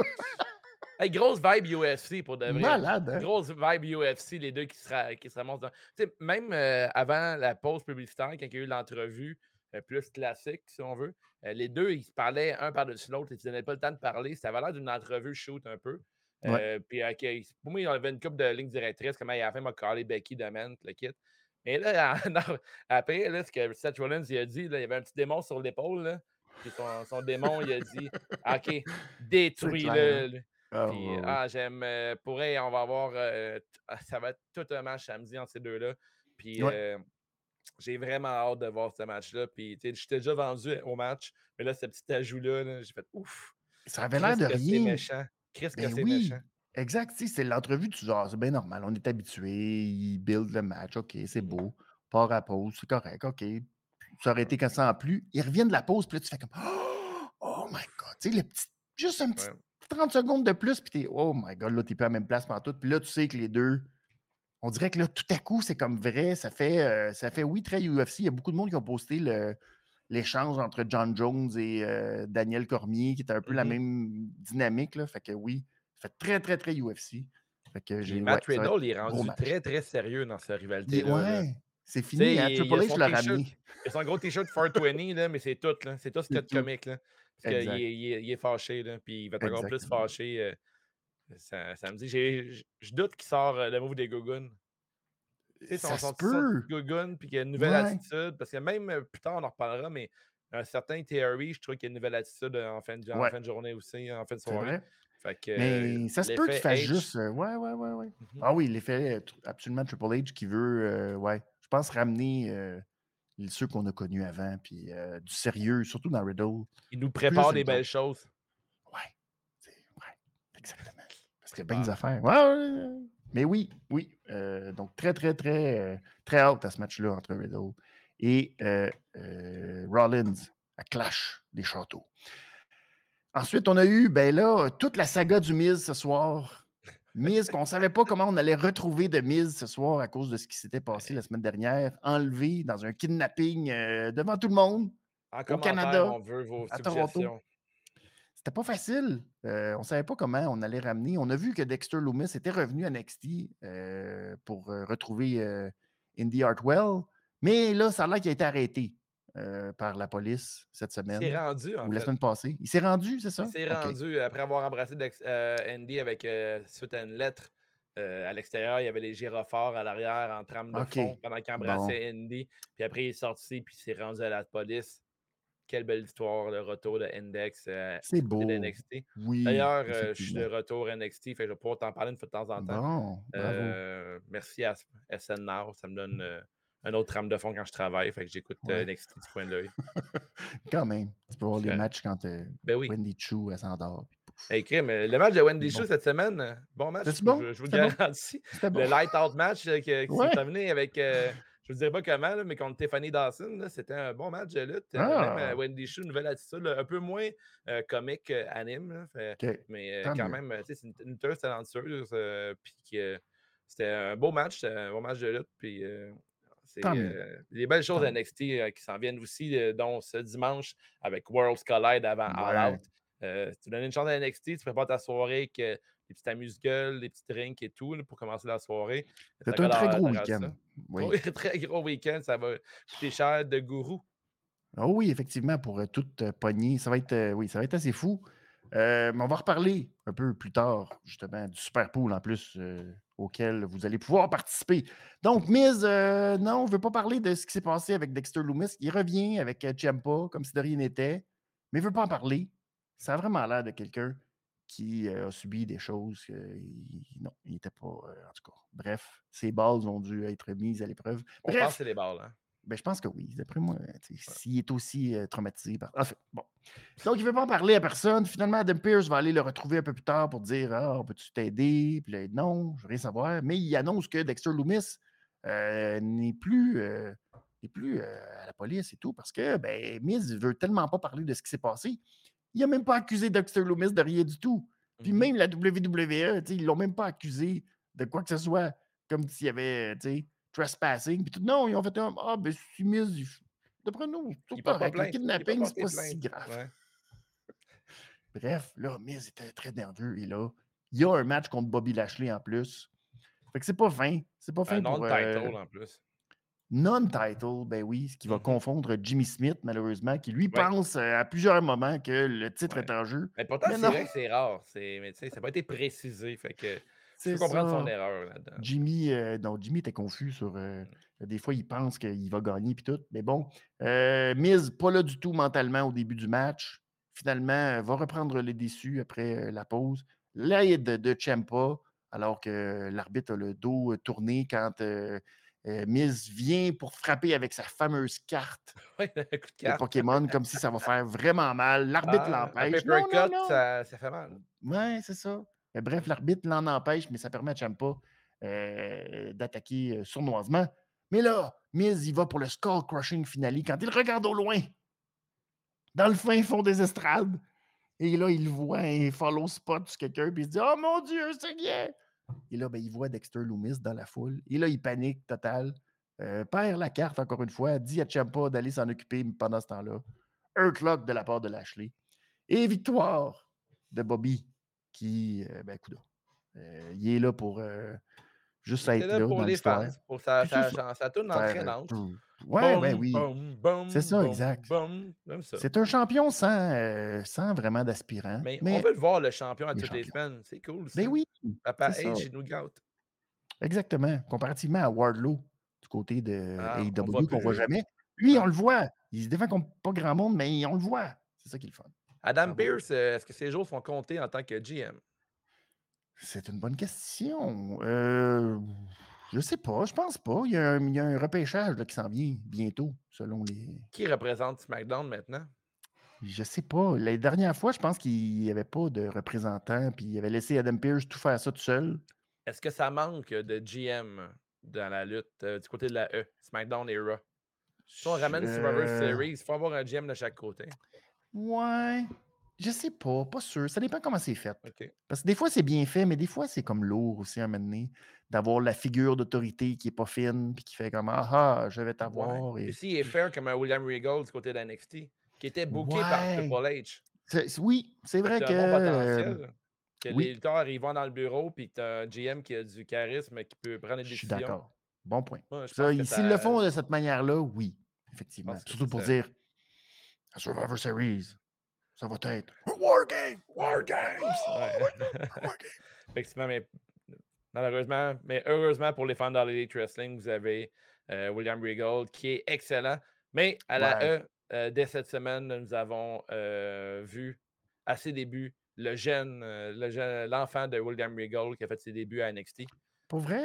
Hey, grosse vibe U F C pour de vrai. Malade, hein? Grosse vibe U F C, les deux qui se, ra- qui se ramassent dans. Tu sais, même euh, avant la pause publicitaire, quand il y a eu l'entrevue euh, plus classique, si on veut, euh, les deux, ils se parlaient un par-dessus l'autre, ils ne donnaient pas le temps de parler. Ça avait l'air d'une entrevue shoot un peu. Euh, Ouais. Puis, ok, pour moi, il y avait une couple de lignes directrices, comment il a fait, m'a collé Becky de Man, le kit. Mais là, en- non, après, là, ce que Seth Rollins il a dit, là, il y avait un petit démon sur l'épaule. là. Puis son, son démon, il a dit OK, C'est détruis-le. clair, hein? là. Ah, Puis, ouais, ouais. ah, j'aime. euh, pour elle, on va avoir. euh, t- ah, ça va être tout un match samedi entre ces deux-là. Puis, Ouais. euh, j'ai vraiment hâte de voir ce match-là. Puis, tu sais, j'étais déjà vendu au match, mais là, ce petit ajout-là, là, j'ai fait ouf. Ça avait l'air Chris, de que c'est rien. méchant. Chris, que Ben c'est oui, méchant. exact. Tu sais, c'est l'entrevue, tu dis, ah, c'est bien normal, on est habitué, ils build le match, OK, c'est beau. Part à pause, c'est correct, OK. Ça aurait été quand ça en plus. Ils reviennent de la pause, puis là, tu fais comme, oh my God, tu sais, le petit, juste un petit Ouais. trente secondes de plus, puis t'es, oh my God, là, t'es plus à la même place pendant tout. Puis là, tu sais que les deux, on dirait que là, tout à coup, c'est comme vrai. Ça fait, euh, ça fait oui, très U F C. Il y a beaucoup de monde qui ont posté le, l'échange entre John Jones et euh, Daniel Cormier, qui était un peu la Mhm. même dynamique. Là. Fait que oui, ça fait très, très, très U F C. Fait que Puis j'ai, Matt ouais, ça va être Riddle, il est un gros rendu match. très, très sérieux dans sa Il est- rivalité-là. là. ouais, c'est Tu sais, fini. Hein? il, il Triple a H son l'a t-shirt, ramené. il a son gros t-shirt quatre cent vingt, là, mais c'est tout, là. C'est tout ce qu'il y a C'est de tout. comique, là. Parce qu'il Exact. est, il est- il est fâché, là, puis il va être encore plus Exactement. fâché euh, ça, samedi. J'ai- Je je doute qu'il sort euh, le move des Gougounes. Tu sais, son, Ça son, se petit son peut. petit Gougoune, puis qu'il y a une nouvelle Ouais. attitude. Parce que même euh, plus tard, on en reparlera, mais un certain Theory, je trouve qu'il y a une nouvelle attitude euh, en fin de, en Ouais. fin de journée aussi, en fin de C'est soirée. vrai. Fait que euh, Mais ça se peut qu'il l'effet fasse H. juste. euh, ouais, ouais, ouais, ouais. Mhm. Ah oui, l'effet euh, tr- absolument Triple H qui veut, euh, ouais, je pense ramener euh, ceux qu'on a connus avant, puis euh, du sérieux, surtout dans Riddle. Il nous Plus prépare juste des une belles joke. choses. Ouais, c'est- ouais, exactement. Parce qu'il y a Super. bien des affaires. Ouais, ouais, ouais. Mais oui, oui. euh, donc, très, très, très, euh, très hâte à ce match-là entre Riddle et euh, euh, Rollins à Clash des Châteaux. Ensuite, on a eu, ben là, toute la saga du Miz ce soir. Miz, qu'on ne savait pas comment on allait retrouver de Miz ce soir à cause de ce qui s'était passé la semaine dernière, enlevé dans un kidnapping euh, devant tout le monde En au commentaire, Canada, on veut vos à Toronto. suggestions. C'était pas facile. Euh, on ne savait pas comment on allait ramener. On a vu que Dexter Loomis était revenu à N X T euh, pour euh, retrouver euh, Indy Hartwell. Mais là, ça a l'air qu'il a été arrêté euh, par la police cette Il s'est semaine rendu, en ou la fait. semaine passée. Il s'est rendu, c'est ça? Il s'est OK. rendu après avoir embrassé Dex- euh, Andy avec euh, suite à une lettre. Euh, à l'extérieur, il y avait les gyrophares à l'arrière en trame de OK. fond pendant qu'il Bon. embrassait Andy. Puis après, il est sorti puis il s'est rendu à la police. Quelle belle histoire, le retour de Index euh, C'est du côté de beau. N X T. Oui, D'ailleurs, euh, je suis de effectivement. retour à N X T, fait que je vais pouvoir t'en parler une fois de temps en temps. Bon, bravo. Euh, merci à S N Now, ça me donne euh, un autre trame de fond quand je travaille. Fait que j'écoute Ouais. euh, N X T du coin de l'œil. Quand même. Tu peux voir les Différent. matchs quand euh, Ben oui. Wendy Choo, elle s'endort. puis pouf. Hey, Kim, euh, le match de Wendy C'est Choo bon. cette semaine, euh, bon match, C'était-tu je, bon? je- je vous le C'était bon? garantis. C'était bon. Le light-out match euh, que- qui Ouais. s'est terminé avec, euh, je ne vous dirai pas comment, là, mais contre Tiffany Dawson, là, c'était un bon match de lutte. Euh, Même euh, Ah! Wendy Choo, nouvelle attitude, là, un peu moins euh, comique, euh, anime, là, fait- OK. mais euh, Tant quand mieux. même, euh, tu sais, c'est une, une lutteuse talentueuse. euh, puis que c'était un beau match, c'était un bon match de lutte. Puis euh, c'est Tant mieux. euh, des belles choses Tant à mieux. N X T euh, qui s'en viennent aussi, euh, dont ce dimanche avec Worlds Collide avant All Ouais. Out. Euh, si tu donnes une chance à N X T, tu prépares ta soirée avec euh, des petites amuse-gueules, des petits drinks et tout là, pour commencer la soirée. C'est Ça un très regarde- gros regarde week-end. ça. Oui. Oui, très gros week-end. Ça va coûter cher de gourou. Ah oui, effectivement, pour euh, tout euh, pogner. Ça va être, euh, oui, ça va être assez fou. Euh, mais on va reparler un peu plus tard, justement, du Super Pool en plus, euh, auquel vous allez pouvoir participer. Donc, Miz, euh, non, on ne veut pas parler de ce qui s'est passé avec Dexter Loomis. Il revient avec euh, Ciampa, comme si de rien n'était, mais il ne veut pas en parler. Ça a vraiment l'air de quelqu'un qui euh, a subi des choses. euh, il- non, il n'était pas. euh, en tout cas, bref, ses bases ont dû être mises à l'épreuve. On Bref, pense que c'est les balles. Hein? ben, je pense que oui. D'après moi, tu sais, s'il est aussi euh, traumatisé par. Enfin, bon. Donc, il ne veut pas en parler à personne. Finalement, Adam Pearce va aller le retrouver un peu plus tard pour dire Ah, peux-tu t'aider? Puis là, non, je veux rien savoir. Mais il annonce que Dexter Loomis euh, n'est plus, euh, n'est plus euh, à la police et tout parce que ben, Miz ne veut tellement pas parler de ce qui s'est passé. Il n'a même pas accusé Dexter Loomis de rien du tout. Puis Mhm. même la W W E, tu sais, ils ne l'ont même pas accusé de quoi que ce soit, comme s'il y avait, tu sais, trespassing. Puis tout, non, ils ont fait un Ah, ben, si Miz, il f- d'après nous, c'est tout Il porte pas correct. Le plainte. Il peut kidnapping, c'est porter pas si plainte. grave. Ouais. Bref, là, Miz était très nerveux. Et là, il y a un match contre Bobby Lashley en plus. Fait que c'est pas fin. C'est pas fin Un pour. non-title euh, en plus. non-title, ben oui, ce qui va Mhm. confondre Jimmy Smith, malheureusement, qui lui Ouais. pense euh, à plusieurs moments que le titre Ouais. est en jeu. Mais pourtant, Mais c'est non, vrai que c'est rare. C'est... Mais tu sais, ça n'a pas été précisé. Fait que je c'est peux comprendre son ça. erreur là-dedans. Jimmy, euh, non, Jimmy était confus sur. euh, des fois, il pense qu'il va gagner puis tout. Mais bon, euh, Miz, pas là du tout mentalement au début du match. Finalement, euh, va reprendre le déçu après euh, la pause. L'aide de, de Ciampa, alors que l'arbitre a le dos euh, tourné quand euh, euh, Miz vient pour frapper avec sa fameuse carte Ouais, un coup de de carte. Pokémon, comme si ça va faire vraiment mal. L'arbitre Ah, un l'empêche. Non, non, papercut, non. ça, ça fait mal. Ouais, c'est ça. Mais bref, l'arbitre l'en empêche, mais ça permet à Ciampa euh, d'attaquer euh, sournoisement. Mais là, Miz, il va pour le skull crushing finale quand il regarde au loin, dans le fin fond des estrades. Et là, il voit un follow spot sur quelqu'un, puis il se dit Oh mon Dieu, c'est bien! Et là, ben, il voit Dexter Loomis dans la foule. Et là, il panique total. Euh, perd la carte encore une fois, dit à Ciampa d'aller s'en occuper pendant ce temps-là. Hurt Lock de la part de Lashley. Et victoire de Bobby, qui, euh, ben, écoute, euh, il est là pour euh, juste Il était être là là pour dans les l'histoire. fans, pour sa, Puis c'est sa, ça. sa, sa tourne Faire, euh, entraînante. tout. Ouais, ben Boum, oui. boum, boum, C'est ça, boum, exact. boum. Comme ça. C'est un champion sans, euh, sans vraiment d'aspirant. Mais, Mais on veut le voir, le champion, à il est toutes les champion. semaines. C'est cool, ça. Ben oui, Papa c'est ça. H, il nous gâte. Exactement. Comparativement à Wardlow, du côté de Ah, on le A E W, voit qu'on voit plus. jamais. Lui, Ah. on le voit. Il se défend contre pas grand monde, mais on le voit. C'est ça qui est le fun. Adam Bravo. Pearce, euh, est-ce que ses jours sont comptés en tant que G M? C'est une bonne question. Euh, je sais pas, je pense pas. Il y a un, il y a un repêchage là, qui s'en vient bientôt, selon les. Qui représente SmackDown maintenant? Je sais pas. La dernière fois, je pense qu'il n'y avait pas de représentant, puis il avait laissé Adam Pearce tout faire ça tout seul. Est-ce que ça manque de G M dans la lutte euh, du côté de la E, SmackDown et Raw? Si on ramène Survivor Euh, Series, il faut avoir un G M de chaque côté. Ouais. Je sais pas, pas sûr. Ça dépend comment c'est fait. OK. Parce que des fois, c'est bien fait, mais des fois, c'est comme lourd aussi à un moment donné, d'avoir la figure d'autorité qui est pas fine, puis qui fait comme Ah, ah, je vais t'avoir. Ouais. Et... Ici, il est fair comme un William Regal du côté de N X T, qui était booké par Ouais. Triple H. C'est- c'est- oui, c'est vrai C'est que. un bon euh, potentiel. Que oui. les lutteurs, ils vont dans le bureau, puis tu as un G M qui a du charisme, qui peut prendre des Je suis décisions. d'accord. Bon point. Ouais, je Ça, pense que S'ils le ça. font de cette manière-là, oui, Je effectivement. pense que Surtout c'est pour ça. dire à Survivor Series, ça va être War Game! War Games! Ouais. War Game! Effectivement, mais malheureusement, mais heureusement pour les fans de l'Elite Wrestling, vous avez euh, William Regal qui est excellent. Mais à la Ouais. E, euh, dès cette semaine, nous avons euh, vu à ses débuts le jeune, euh, le jeune, l'enfant de William Regal qui a fait ses débuts à N X T. Pour vrai?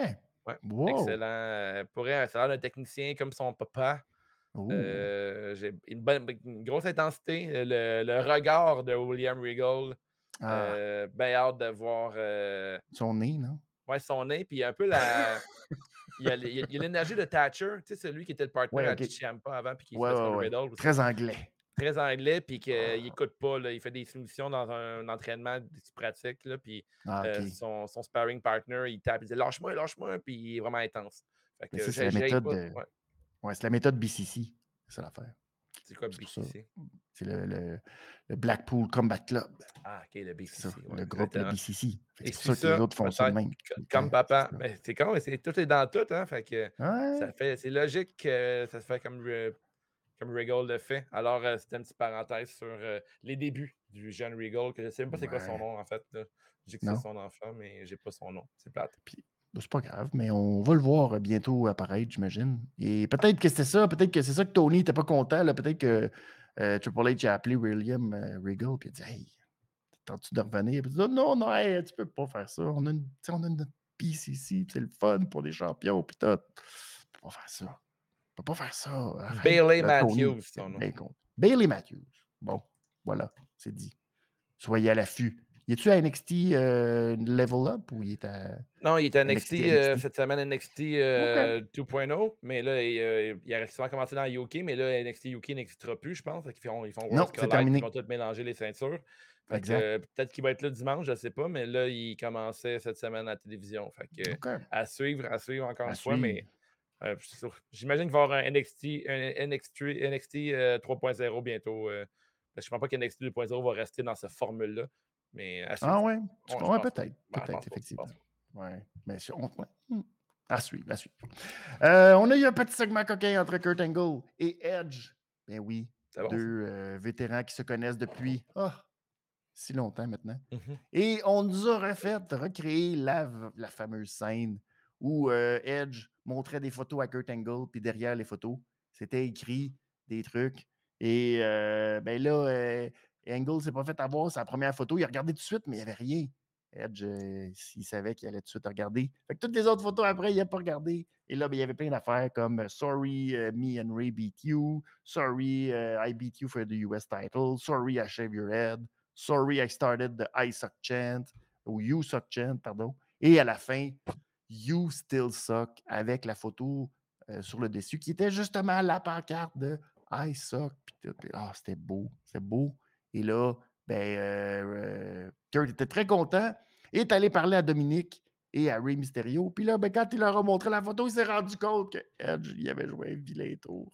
Ouais. Wow! Excellent. Euh, pour elle, ça a l'air d'un technicien comme son papa. Oh! Euh, j'ai une, bonne, une grosse intensité. Le, le regard de William Regal. Ah, Euh, ben hâte de voir euh, son nez, non? ouais, son nez. Puis un peu la. Il y a, il y a- il y a l'énergie de Thatcher, tu sais, celui qui était le partner Ouais, à OK. Ciampa avant, puis qui se Ouais, battait ouais, contre ouais. Riddle aussi. Très anglais. Très anglais, puis qu'il n'écoute pas. Là, il fait des soumissions dans un, un entraînement pratique, là, puis Ah, euh, OK. son, son sparring partner, il tape, il dit lâche-moi, lâche-moi, puis il est vraiment intense. Fait Mais que ça, c'est j'ai la j'ai méthode pas. de. Ouais. Ouais, c'est la méthode B C C. C'est ça l'affaire. C'est quoi C'est pour ça. B C C? C'est le, le, le Blackpool Combat Club. Ah, ok, le C'est ça, B C C. Ouais, le groupe, le exactement. B C C. Fait que Et C'est pour c'est ça que les ça, autres font ça de peut-être, même. co- tout le comme temps, c'est papa. ça. Mais c'est con, mais c'est tout est dans tout, hein. Fait que ça Ouais. fait, c'est logique que ça se fait comme, euh, comme Regal le fait. Alors, euh, c'était une petite parenthèse sur euh, les débuts du jeune Regal, que je ne sais même pas c'est quoi son Ouais. nom, en fait. Là. Je dis que c'est Non. son enfant, mais j'ai pas son nom. C'est plate. Puis, ben, c'est pas grave, mais on va le voir bientôt apparaître, j'imagine. Et peut-être que c'était ça, peut-être que c'est ça que Tony n'était pas content. Là. Peut-être que euh, Triple H a appelé William euh, Regal et a dit Hey, tentes-tu de revenir? Puis il dit non, non, hey, tu peux pas faire ça. On a, une, tu sais, on a notre P C C, puis c'est le fun pour les champions, puis tout. Tu peux pas faire ça. Tu peux pas faire ça. Arrête. Bailey Là, Tony, Matthews, c'est son nom. bien con. Bailey Matthews. Bon, voilà, c'est dit. Soyez à l'affût. Y est-tu à N X T euh, Level Up ou il est à. Non, il était à N X N X T, T, euh, N X T? cette semaine, N X T OK. euh, deux point zéro, mais là, il, euh, il a récemment commencé dans U K, mais là, N X T U K n'existera plus, je pense. Fait qu'ils font, ils font Non, Worlds c'est Collide, terminé. ils vont tous mélanger les ceintures. Fait que Exact. euh, peut-être qu'il va être là dimanche, je ne sais pas, mais là, il commençait cette semaine à la télévision. Fait que OK. à suivre, à suivre encore À une fois, mais suivre. euh, c'est sûr. J'imagine qu'il va y avoir un N X T, un N X T, N X T euh, trois point zéro bientôt. euh, parce que je ne pense pas que N X T deux point zéro va rester dans cette formule-là, mais à suivre. Ah ouais? Tu Ouais, peux- je ouais, pense pas. peut-être. Ben, je pense Peut-être, pas, je effectivement. pense pas. Ouais. Mais si on. Ouais. Hmm. À suivre, à suivre. Euh, on a eu un petit segment coquin entre Kurt Angle et Edge. Ben oui. C'est bon, Deux euh, vétérans qui se connaissent depuis ah, si longtemps maintenant. Mhm. Et on nous a refait recréer la, la fameuse scène où euh, Edge montrait des photos à Kurt Angle, puis derrière les photos, c'était écrit des trucs. Et euh, ben là, euh, Angle s'est pas fait avoir sa première photo. Il a regardé tout de suite, mais il n'y avait rien. Edge, euh, il savait qu'il allait tout de suite regarder. Fait que toutes les autres photos après, il n'a pas regardé. Et là, ben, il y avait plein d'affaires comme Sorry, uh, me and Ray beat you. Sorry, uh, I beat you for the U S title. Sorry, I shave your head. Sorry, I started the I suck chant. Ou You suck chant, pardon. Et à la fin, You still suck avec la photo euh, sur le dessus qui était justement la pancarte de I suck. Puis tout. Ah, c'était beau. C'était beau. Et là, ben, euh, euh, Kurt était très content et est allé parler à Dominique et à Rey Mysterio. Puis là, ben, quand il leur a montré la photo, il s'est rendu compte que Edge, il avait joué un vilain tour.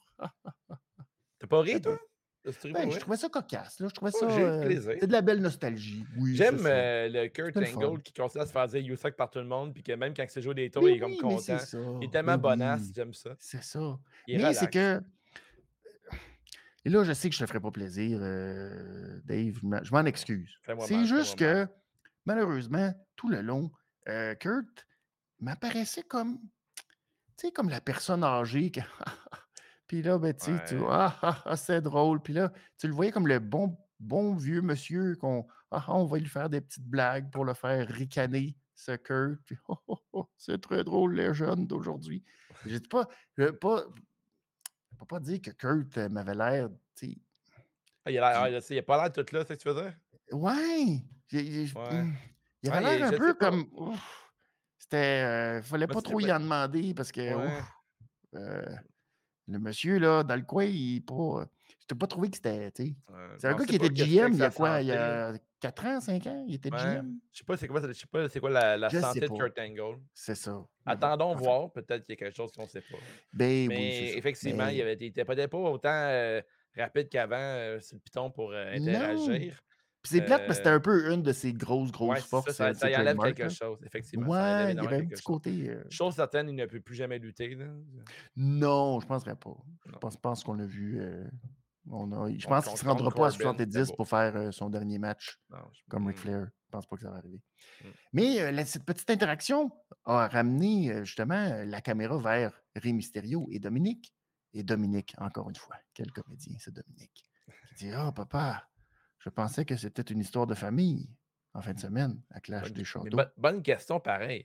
T'as pas ri, C'est toi? beau. T'as trouvé Ben, pour je vrai? trouvais ça cocasse. Là. Je trouvais Oh, ça. j'ai eu le euh, plaisir. c'est de la belle nostalgie. Oui, c'est J'aime ça. euh, le Kurt C'était le fun. Angle qui continue à se faire dire You suck par tout le monde, puis que même quand il se joue des tours, Mais il est comme oui, mais c'est content. ça. Il est tellement Mais bonasse, oui, j'aime ça. c'est ça. Il est Mais c'est relax. que. Et là, je sais que je ne te ferai pas plaisir, euh, Dave. Je m'en- je m'en excuse. Fais-moi C'est mal, juste fais-moi que, mal. malheureusement, tout le long, euh, Kurt m'apparaissait comme. Tu sais, comme la personne âgée. Que... Puis là, ben, tu sais, tu Ouais. ah, ah, ah, c'est drôle. Puis là, tu le voyais comme le bon, bon vieux monsieur qu'on ah, ah, on va lui faire des petites blagues pour le faire ricaner, ce Kurt. Puis, oh, oh, oh, c'est très drôle, les jeunes d'aujourd'hui. Je ne pas, je ne pas, je peux pas dire que Kurt euh, m'avait l'air, tu sais. Ah, il a l'air, j'ai- ah, je sais, il a pas l'air tout là, c'est ce que tu veux dire? Ouais! j'ai- j'ai- Ouais. hum, Il avait Ouais, il- l'air un je peu sais pas. comme. Ouf, c'était. Il fallait Moi, pas c'est trop y pas- en demander parce que. Ouais. Ouf, euh, le monsieur, là, dans le coin, il est pas. Je t'ai pas trouvé que c'était. tu sais, Ouais. C'est un On gars sait qui pas était qu'est-ce qu'il fait G M avec il y a sa quoi? Il y santé. a quatre ans, cinq ans? Il était Ouais. G M? Je sais pas c'est quoi, je sais pas c'est quoi la, la Je sais santé de pas. Kurt Angle. C'est ça. Mais bon, Attendons enfin. voir, peut-être qu'il y a quelque chose qu'on ne sait pas. Ben oui, Mais c'est ça. effectivement, il Mais n'était peut-être pas autant euh, rapide qu'avant euh, sur le piton pour euh, non! interagir. Puis c'est plate parce que c'était Euh, un peu une de ses grosses, ouais, grosses c'est ça, forces, c'est ça, un de ça ses y enlève trademarks, quelque là. chose, effectivement. Ça enlève Ouais, il y énormément avait un quelque petit chose. côté. euh, Chose certaine, il ne peut plus jamais lutter. Là. Non, je ne penserais pas. Je Non. pense, pense qu'on l'a vu. euh, on a... Je Contre- pense qu'il ne se contre rendra pas à Corbin, c'était soixante-dix beau. pour faire euh, son dernier match Non, je- comme Ric Hmm. Flair. Je ne pense pas que ça va arriver. Mm. Mais euh, la- cette petite interaction a ramené euh, justement euh, la caméra vers Rey Mysterio et Dominique. Et Dominique, encore une fois, quel comédien, c'est Dominique. Qui dit Ah, papa, je pensais que c'était une histoire de famille en fin de semaine à Clash Bonne, des mais Châteaux. bo- bonne question, pareil.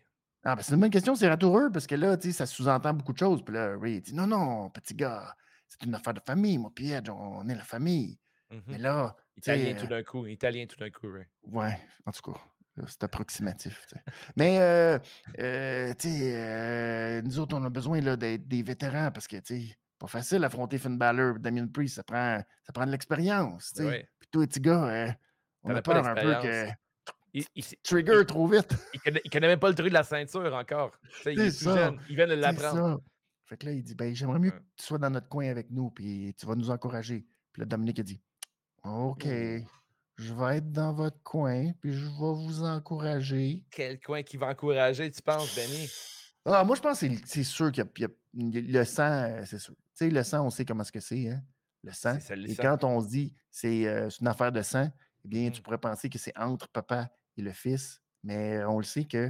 Ah, ben, c'est une bonne question, c'est ratoureux, parce que là, tu sais, ça sous-entend beaucoup de choses. Puis là, Ray dit non, non, petit gars, c'est une affaire de famille. Moi, puis Edge, on est la famille. Mm Mais -hmm. là, tu Italien sais. tout d'un coup, italien tout d'un coup, Ray. Ouais, en tout cas, c'est approximatif. T'sais. Mais, euh, euh, tu sais, euh, nous autres, on a besoin là, d'être des vétérans parce que, tu sais, pas facile d'affronter Finn Balor et Damien Priest. Ça prend, ça prend de l'expérience, tu sais. Oui. Puis toi, petit gars, euh, on T'en a as pas peur un peu que d'expérience. Il, il, trigger il, trop vite. il, connaît, il connaît même pas le truc de la ceinture encore. T'sais, il C'est est tout ça. jeune. Il vient de C'est l'apprendre. ça. Fait que là, il dit, ben, j'aimerais mieux Ouais. que tu sois dans notre coin avec nous, puis tu vas nous encourager. Puis là, Dominique a dit, OK. Ouh. Je vais être dans votre coin, puis je vais vous encourager. Quel coin qui va encourager, tu penses, Benny? Ah, moi, je pense que c'est sûr qu'il y a, il y a le sang, euh, c'est sûr. Tu sais, le sang, on sait comment ce que c'est, hein? Le sang. C'est ça, le Et sang. quand on se dit c'est euh, une affaire de sang, eh bien, Mm-hmm. tu pourrais penser que c'est entre papa et le fils, mais on le sait que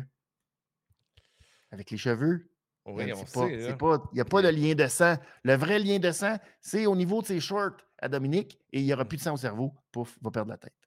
avec les cheveux, Oui, euh, on c'est pas, sait. c'est pas, il n'y a pas de lien de sang. Le vrai lien de sang, c'est au niveau de ses shorts à Dominique, et il n'y aura plus de sang au cerveau. Pouf, il va perdre la tête.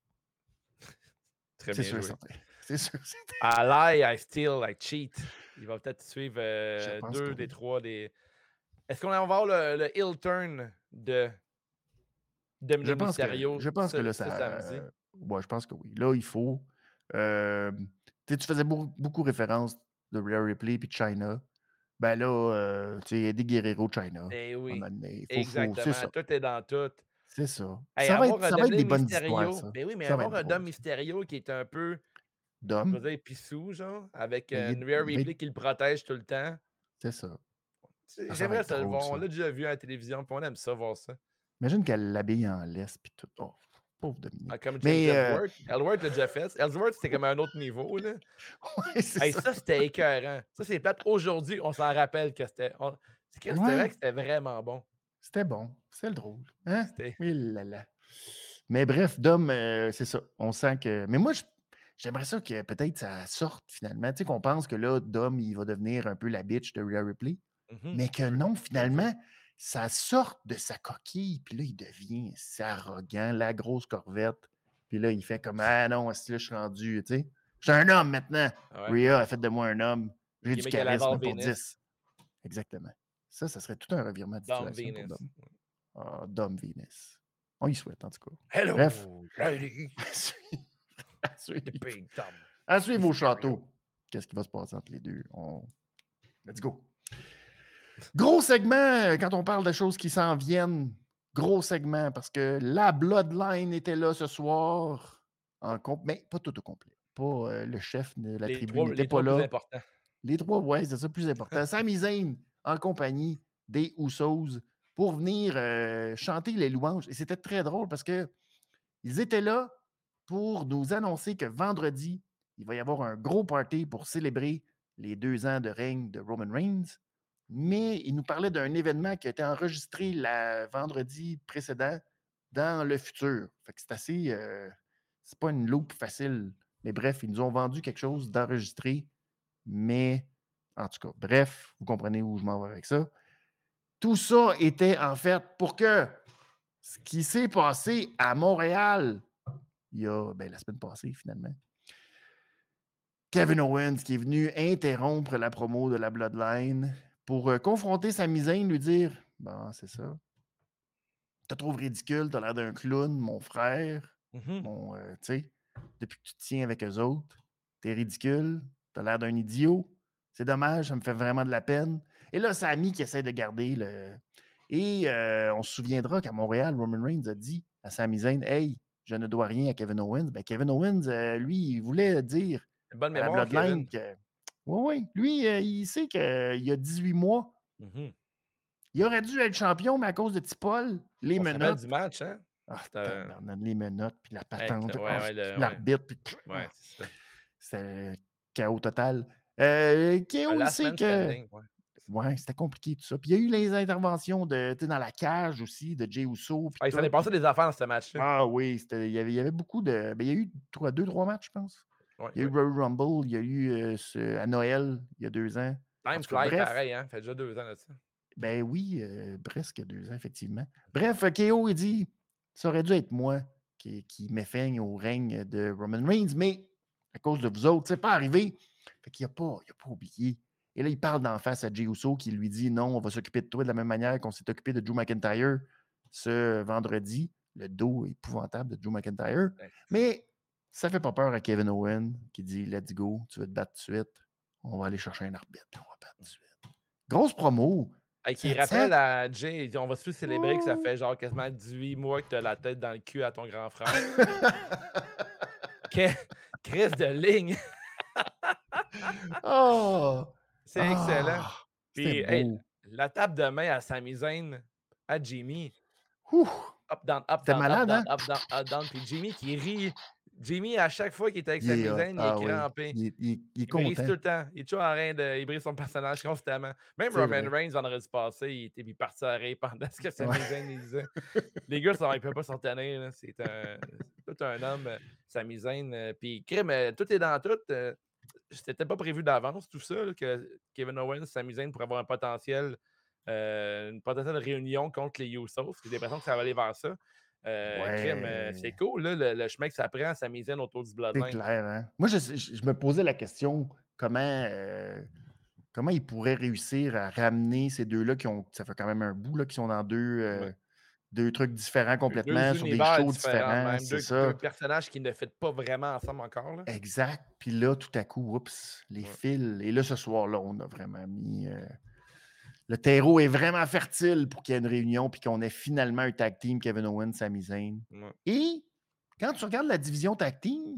Très C'est bien sûr, joué. c'est sûr. I lie, I steal, I cheat. Il va peut-être suivre euh, deux oui. des trois des. Est-ce qu'on va avoir le, le heel turn de Dominic Je pense que, Mysterio je pense ce, que là, ce ça. samedi? Euh, ouais, je pense que oui. Là, il faut. Euh, tu faisais beaucoup, beaucoup référence de Rhea Ripley et de China. Ben là, euh, tu sais, Eddie Guerrero, China. Eh oui, Il faut, faut, c'est exactement. ça. Tout est dans tout. C'est ça. Hey, Ça va avoir être, un ça va être des Dominic bonnes histoires, Mysterio, ça. ben oui, mais Ça va avoir être un Dom drôle. Mysterio qui est un peu, je Dom. veux dire, pissou, genre, avec Mais il une est- Rhea il va Ripley être- qui le protège tout le temps. C'est ça. C'est- Ah, ça va J'aimerais être ça le drôle, voir. On ça. l'a déjà vu à la télévision, puis on aime ça, voir ça. Imagine qu'elle l'habille en laisse, puis tout. Oh, pauvre Dominique. Ah, comme James Mais, euh, Ellsworth. Ellsworth l'a déjà fait. Ellsworth, c'était comme à un autre niveau, là. ouais, c'est Hey, ça. ça, c'était écœurant. Ça, c'est plate. Aujourd'hui, on s'en rappelle que c'était. on- C'est que c'était Ouais. vrai que c'était vraiment bon. C'était bon. C'était le drôle. Hein? C'était. Oui, là, là. Mais bref, Dom, euh, c'est ça. On sent que. Mais moi, je- j'aimerais ça que peut-être ça sorte finalement. Tu sais, qu'on pense que là, Dom, il va devenir un peu la bitch de Rhea Ripley. Mhm. Mais que non, finalement, ça sorte de sa coquille. Puis là, il devient c'est arrogant, la grosse corvette. Puis là, il fait comme ah non, est-ce que là, je suis rendu, tu sais. Je suis un homme maintenant. Ouais. Rhea a fait de moi un homme. J'ai du Gimmick à la charisme Val pour Venus. dix. Exactement. Ça, ça serait tout un revirement de Dom situation Venus. pour Dom. Ah, Dom Venus. On y souhaite, en tout cas. Hello, Bref. lady. À suivre. The big Dom. À suivre au Mysterio. château. Qu'est-ce qui va se passer entre les deux? On... Let's go. Gros segment, quand on parle de choses qui s'en viennent. Gros segment, parce que la Bloodline était là ce soir. En comp... Mais pas tout au complet. Pas euh, le chef de la Les tribu trois, n'était les pas trois plus là. importants. Les trois, ouais, c'est ça plus important. Sami Zayn en compagnie des Usos pour venir euh, chanter les louanges. Et c'était très drôle parce que ils étaient là pour nous annoncer que vendredi, il va y avoir un gros party pour célébrer les deux ans de règne de Roman Reigns. Mais ils nous parlaient d'un événement qui a été enregistré le vendredi précédent dans le futur. Fait que c'est assez. Euh, c'est pas une loupe facile. Mais bref, ils nous ont vendu quelque chose d'enregistré. Mais, en tout cas, bref, vous comprenez où je m'en vais avec ça. Tout ça était en fait pour que ce qui s'est passé à Montréal, il y a, ben, la semaine passée, finalement, Kevin Owens qui est venu interrompre la promo de la Bloodline pour euh, confronter Sami Zayn, lui dire « Bon, c'est ça. Tu te trouves ridicule, tu as l'air d'un clown, mon frère. Mhm. Mon, euh, tu sais, depuis que tu te tiens avec eux autres, t'es ridicule, t'as l'air d'un idiot. C'est dommage, ça me fait vraiment de la peine. » Et là, Sami qui essaie de garder le... Et euh, on se souviendra qu'à Montréal, Roman Reigns a dit à Sami Zayn « Hey, je ne dois rien à Kevin Owens. » Ben, Kevin Owens, euh, lui, il voulait dire Bonne à la mémoire, Bloodline Kevin. que... Oui, oui. Lui, euh, il sait qu'il y a dix-huit mois, Mhm. il aurait dû être champion, mais à cause de T-Paul, les On se rappelle menottes... du match, hein? Ah, C'est un- tabarnak, les menottes, puis la Avec patente, le- puis ouais, ah, ouais, le- puis l'arbitre, puis Ouais, ah, c'est ça. c'était chaos total. Euh, K O, Un il last sait man que... standing, ouais. Ouais, c'était compliqué tout ça. Puis il y a eu les interventions de, tu sais, dans la cage aussi, de Jey Uso. puis Ah, il s'en tout. est passé des affaires dans ce match-là. Ah oui, c'était- il y avait, il y avait beaucoup de... Ben, il y a eu trois, deux, trois matchs, je pense. Ouais, Il y a eu ouais. Royal Rumble, il y a eu euh, ce- à Noël, il y a deux ans. En Time tout cas, fly, bref, pareil, hein? Ça fait déjà deux ans de ça. ben oui, euh, presque deux ans, effectivement. Bref, K O, il dit, ça aurait dû être moi qui, qui m'effeigne au règne de Roman Reigns, mais à cause de vous autres, c'est pas arrivé. Fait qu'il n'a pas, il a pas oublié. Et là, il parle d'en face à Jey Uso qui lui dit non, on va s'occuper de toi de la même manière qu'on s'est occupé de Drew McIntyre ce vendredi. Le dos épouvantable de Drew McIntyre. Ouais. Mais ça fait pas peur à Kevin Owens qui dit let's go, tu veux te battre tout de suite. On va aller chercher un arbitre. On va battre tout de suite. Grosse promo. Hey, qui Ça- rappelle ça- à Jay, il dit, on va tous célébrer que ça fait genre quasiment dix-huit mois que tu as la tête dans le cul à ton grand frère. Que... Chris de ligne. Oh! C'est Ah! excellent. Puis, C'était hey, beau. la tape de main à Sami Zayn, à Jimmy. Ouh! Up, down, up, C'était down, malade, up, down, hein? up, down, up, down. Puis Jimmy qui rit. Jimmy, à chaque fois qu'il est avec Il est Sami hot. Zayn, il est Ah oui. crampé. Il est, il est- il est Il brise content. tout le temps. Il est toujours en train de. Il brise son personnage constamment. Même C'est Roman vrai. Reigns, vendredi passé, il était il est parti à rire pendant ce que Sami Ouais. Zayn il disait. Les gars, ça, ils ne peuvent pas s'en tenir. là. C'est un, c'est tout un homme, euh, Sami Zayn. euh, Puis, crime, euh, tout est dans tout. euh, C'était pas prévu d'avance, tout ça, là, que Kevin Owens, Sami Zayn pourraient avoir un potentiel, euh, une potentielle réunion contre les Usos. J'ai l'impression que ça va aller vers ça. Euh, crime, euh, c'est Ouais. cool, là, le, le chemin que ça prend, Sami Zayn autour du C'est Bloodline. clair, hein? Moi, je, je- je me posais la question comment, euh, comment ils pourraient réussir à ramener ces deux-là qui ont. Ça fait quand même un bout, là, qui sont dans deux, euh, Ouais. deux trucs différents complètement, Deux sur des univers shows différents, différents. même. C'est Deux, ça. deux personnages qui ne fit pas vraiment ensemble encore. Là. Exact. Puis là, tout à coup, oups, les Ouais. fils. Et là, ce soir-là, on a vraiment mis. euh, Le terreau est vraiment fertile pour qu'il y ait une réunion puis qu'on ait finalement un tag team Kevin Owens, Sami Zayn. Ouais. Et quand tu regardes la division tag team,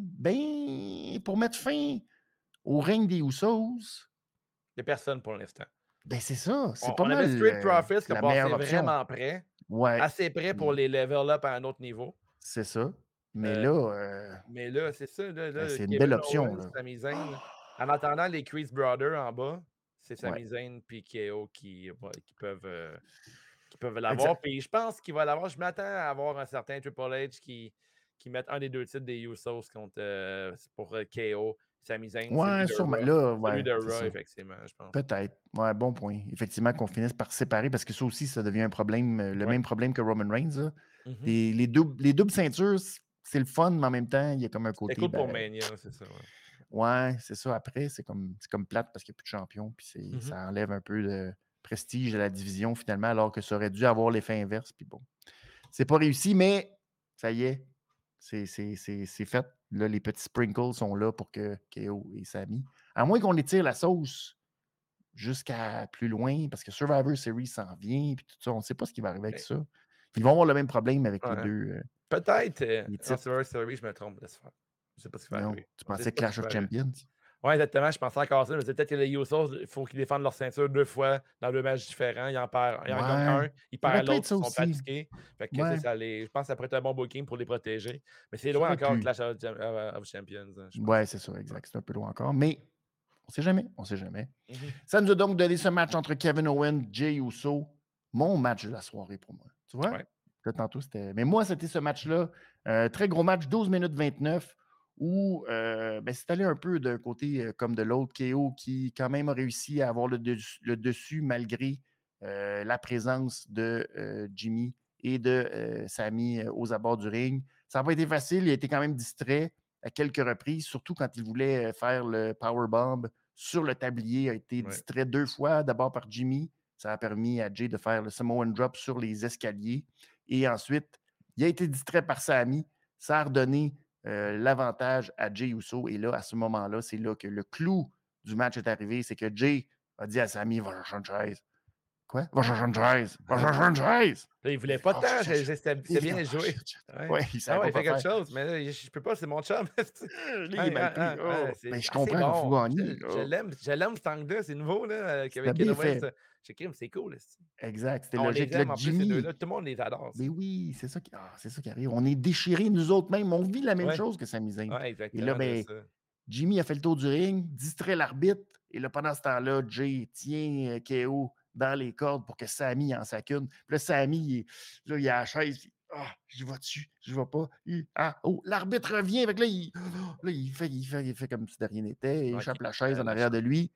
ben, pour mettre fin au règne des Usos, Il n'y a personne pour l'instant. ben c'est ça. C'est On, pas on avait mal Street euh, Profits qui a la passé meilleure option. vraiment près. Ouais, Assez près pour les level up à un autre niveau. c'est ça. Mais Euh, là, euh, Mais là, c'est ça. Là, là, ben, c'est une Kevin belle option. Owens, Là. Sami Zayn. En attendant les Chris Brothers en bas, c'est Sami Ouais. Zayn et K O qui, ouais, qui peuvent, euh, qui peuvent l'avoir. Exact. Puis je pense qu'il va l'avoir. Je m'attends à avoir un certain Triple H qui, qui mette un des deux titres des Usos contre, euh, pour euh, K O. Sami Zayn, Ouais, celui de sûrement. Raw. Là, Celui ouais, de c'est Raw, ça. effectivement, je pense. Peut-être. Ouais, bon point. Effectivement, qu'on finisse par séparer parce que ça aussi, ça devient un problème, euh, le Ouais. même problème que Roman Reigns. Là. Mhm. les, les, doubles, les doubles ceintures, c'est le fun, mais en même temps, il y a comme un côté. C'est cool pour ben, Mania, c'est ça. Ouais, ouais, c'est ça. Après, c'est comme, c'est comme plate parce qu'il n'y a plus de champion. Puis c'est, Mhm. ça enlève un peu de prestige à la division finalement, alors que ça aurait dû avoir l'effet inverse. Puis bon, c'est pas réussi, mais ça y est, c'est, c'est, c'est, c'est fait. Là, les petits sprinkles sont là pour que K O et Sami. À moins qu'on étire la sauce jusqu'à plus loin, parce que Survivor Series s'en vient, puis tout ça, on ne sait pas ce qui va arriver avec Mais- ça. Ils vont avoir le même problème avec les Ouais. deux. euh, Peut-être. Euh, Les en titres. Survivor Series, je me trompe. Laisse faire. Je sais pas ce qui va non, arriver. tu On sait pensais pas Clash ce qui of va arriver. Champions? Oui, exactement. Je pensais encore ça. Je me disais peut-être que les Usos, il faut qu'ils défendent leur ceinture deux fois dans deux matchs différents. Ils en perdent ils en gagnent un, Ouais. ils Ça aurait perdent pu être l'autre, ça ils sont aussi. fatigués. Fait que, tu sais, Ouais. ça les... Je pense que ça pourrait être un bon booking pour les protéger. Mais c'est Ça loin aurait encore, pu. Clash of, of- of Champions. hein, je pense. Ouais, c'est ça, exact. C'est un peu loin encore. Mais on sait jamais. On sait jamais. Mhm. Ça nous a donc donné ce match entre Kevin Owens, Jey Uso. Mon match de la soirée pour moi. Tu vois? Ouais. Peut-être tantôt, c'était. Mais moi, c'était ce match-là. Euh, très gros match, douze minutes vingt-neuf, où euh, ben, c'est allé un peu d'un côté euh, comme de l'autre. K O qui, quand même, a réussi à avoir le, dessus, le dessus malgré euh, la présence de euh, Jimmy et de euh, Sami euh, aux abords du ring. Ça n'a pas été facile. Il a été quand même distrait à quelques reprises, surtout quand il voulait euh, faire le powerbomb sur le tablier. Il a été Ouais. distrait deux fois, d'abord par Jimmy. Ça a permis à Jay de faire le Samoan Drop sur les escaliers. Et ensuite, il a été distrait par Sami. Ça a redonné euh, l'avantage à Jey Uso. Et là, à ce moment-là, c'est là que le clou du match est arrivé. C'est que Jay a dit à Sami, va chercher une chaise. Quoi? Va chercher une chaise. Va chercher une chaise. Là, il voulait pas Oh, tant. shit, shit. C'était c'était bien joué. Ouais, Ouais, il ah savait ouais, il pas fait quoi quelque faire. chose, mais là, je, je peux pas, c'est mon chum. Là, il est Ouais, mal ouais, pris. ouais, Oh. ouais, c'est- Ben, je ah, comprends c'est qu'il faut bon. gagner. Je, Oh. je l'aime, je l'aime ce angle-là, c'est nouveau là, euh, C'était avec bien Kevin Owens. fait. J'ai crime, c'est cool. c'est- Exact, c'était On logique. les Là, aime en plus, ces Jimmy, deux-là. Tout le monde les adore. ça. mais oui, c'est ça, qui... ah, c'est ça qui arrive. On est déchirés, nous autres même. On vit la même Ouais. chose que Sami Zayn. Ouais, Et exactement. là, c'est ben, ça. Jimmy a fait le tour du ring, distrait l'arbitre. Et là, pendant ce temps-là, Jay tient euh, K O dans les cordes pour que Sami en sac une. Puis là, Sami, il, est- là, il a la chaise. Puis, ah, je vais dessus, je vais pas. Il- ah, oh, l'arbitre revient. Fait que là, il, là, il, fait, il, fait, il fait comme si de rien n'était. Il Ouais, échappe qui- la chaise euh, en la arrière de lui.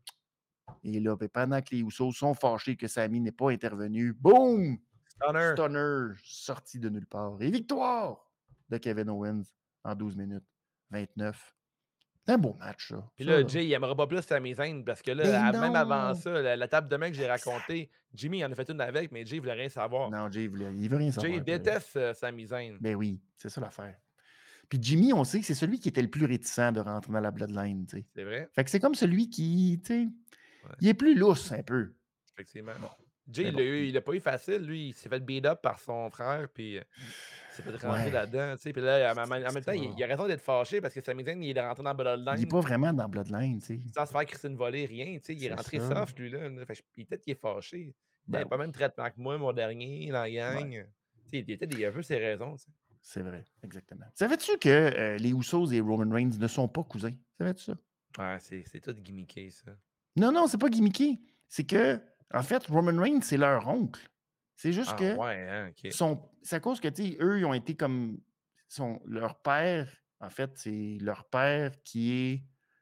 Et là, ben, pendant que les Usos sont fâchés que Sami n'est pas intervenu, boum! Stunner. Stunner sorti de nulle part. Et victoire de Kevin Owens en douze minutes vingt-neuf. C'est un beau match, ça. Puis Ça, là, là. Jay, il aimera pas plus Sami Zayn parce que Ben là, à- même avant non! ça, la, la table de main que j'ai Exact. racontée, Jimmy il en a fait une avec, mais Jay voulait rien savoir. Non, Jay, il, voulait- il veut rien Jay savoir. Jay. déteste euh, Sami Zayn. Ben oui, c'est ça l'affaire. Puis Jimmy, on sait que c'est celui qui était le plus réticent de rentrer dans la Bloodline, tu sais. C'est vrai? Fait que c'est comme celui qui, tu sais, Ouais. il est plus lousse un peu. Effectivement. Bon. Jay, Mais il bon. l'a eu- il l'a pas eu facile. Lui, il s'est fait beat up par son frère, puis euh, il s'est fait rentrer Ouais. là-dedans. tu sais. Puis là, en, en- en C'est même temps, il, ça. il a raison d'être fâché parce que Sami Zayn, il est rentré dans Il n'est Bloodline pas vraiment dans Bloodline, tu sais. sans se faire crisser une volée, rien. tu sais. Il est C'est rentré ça. soft, lui. Là. Fait que je- peut-être qu'il est fâché. Il Ben n'avait pas oui. même traitement que moi, mon dernier, dans la gang. Tu sais, il était il avait ses raisons. tu sais. C'est vrai, exactement. Savais-tu que euh, les Usos et Roman Reigns ne sont pas cousins? Savais-tu ça? Ouais, c'est c'est tout gimmické, ça. Non, non, c'est pas gimmicky. C'est que, en fait, Roman Reigns, c'est leur oncle. C'est juste Ah, que ouais, hein, ok. son- c'est à cause que, tu sais, eux, ils ont été comme. Son, leur père, en fait, c'est leur père qui est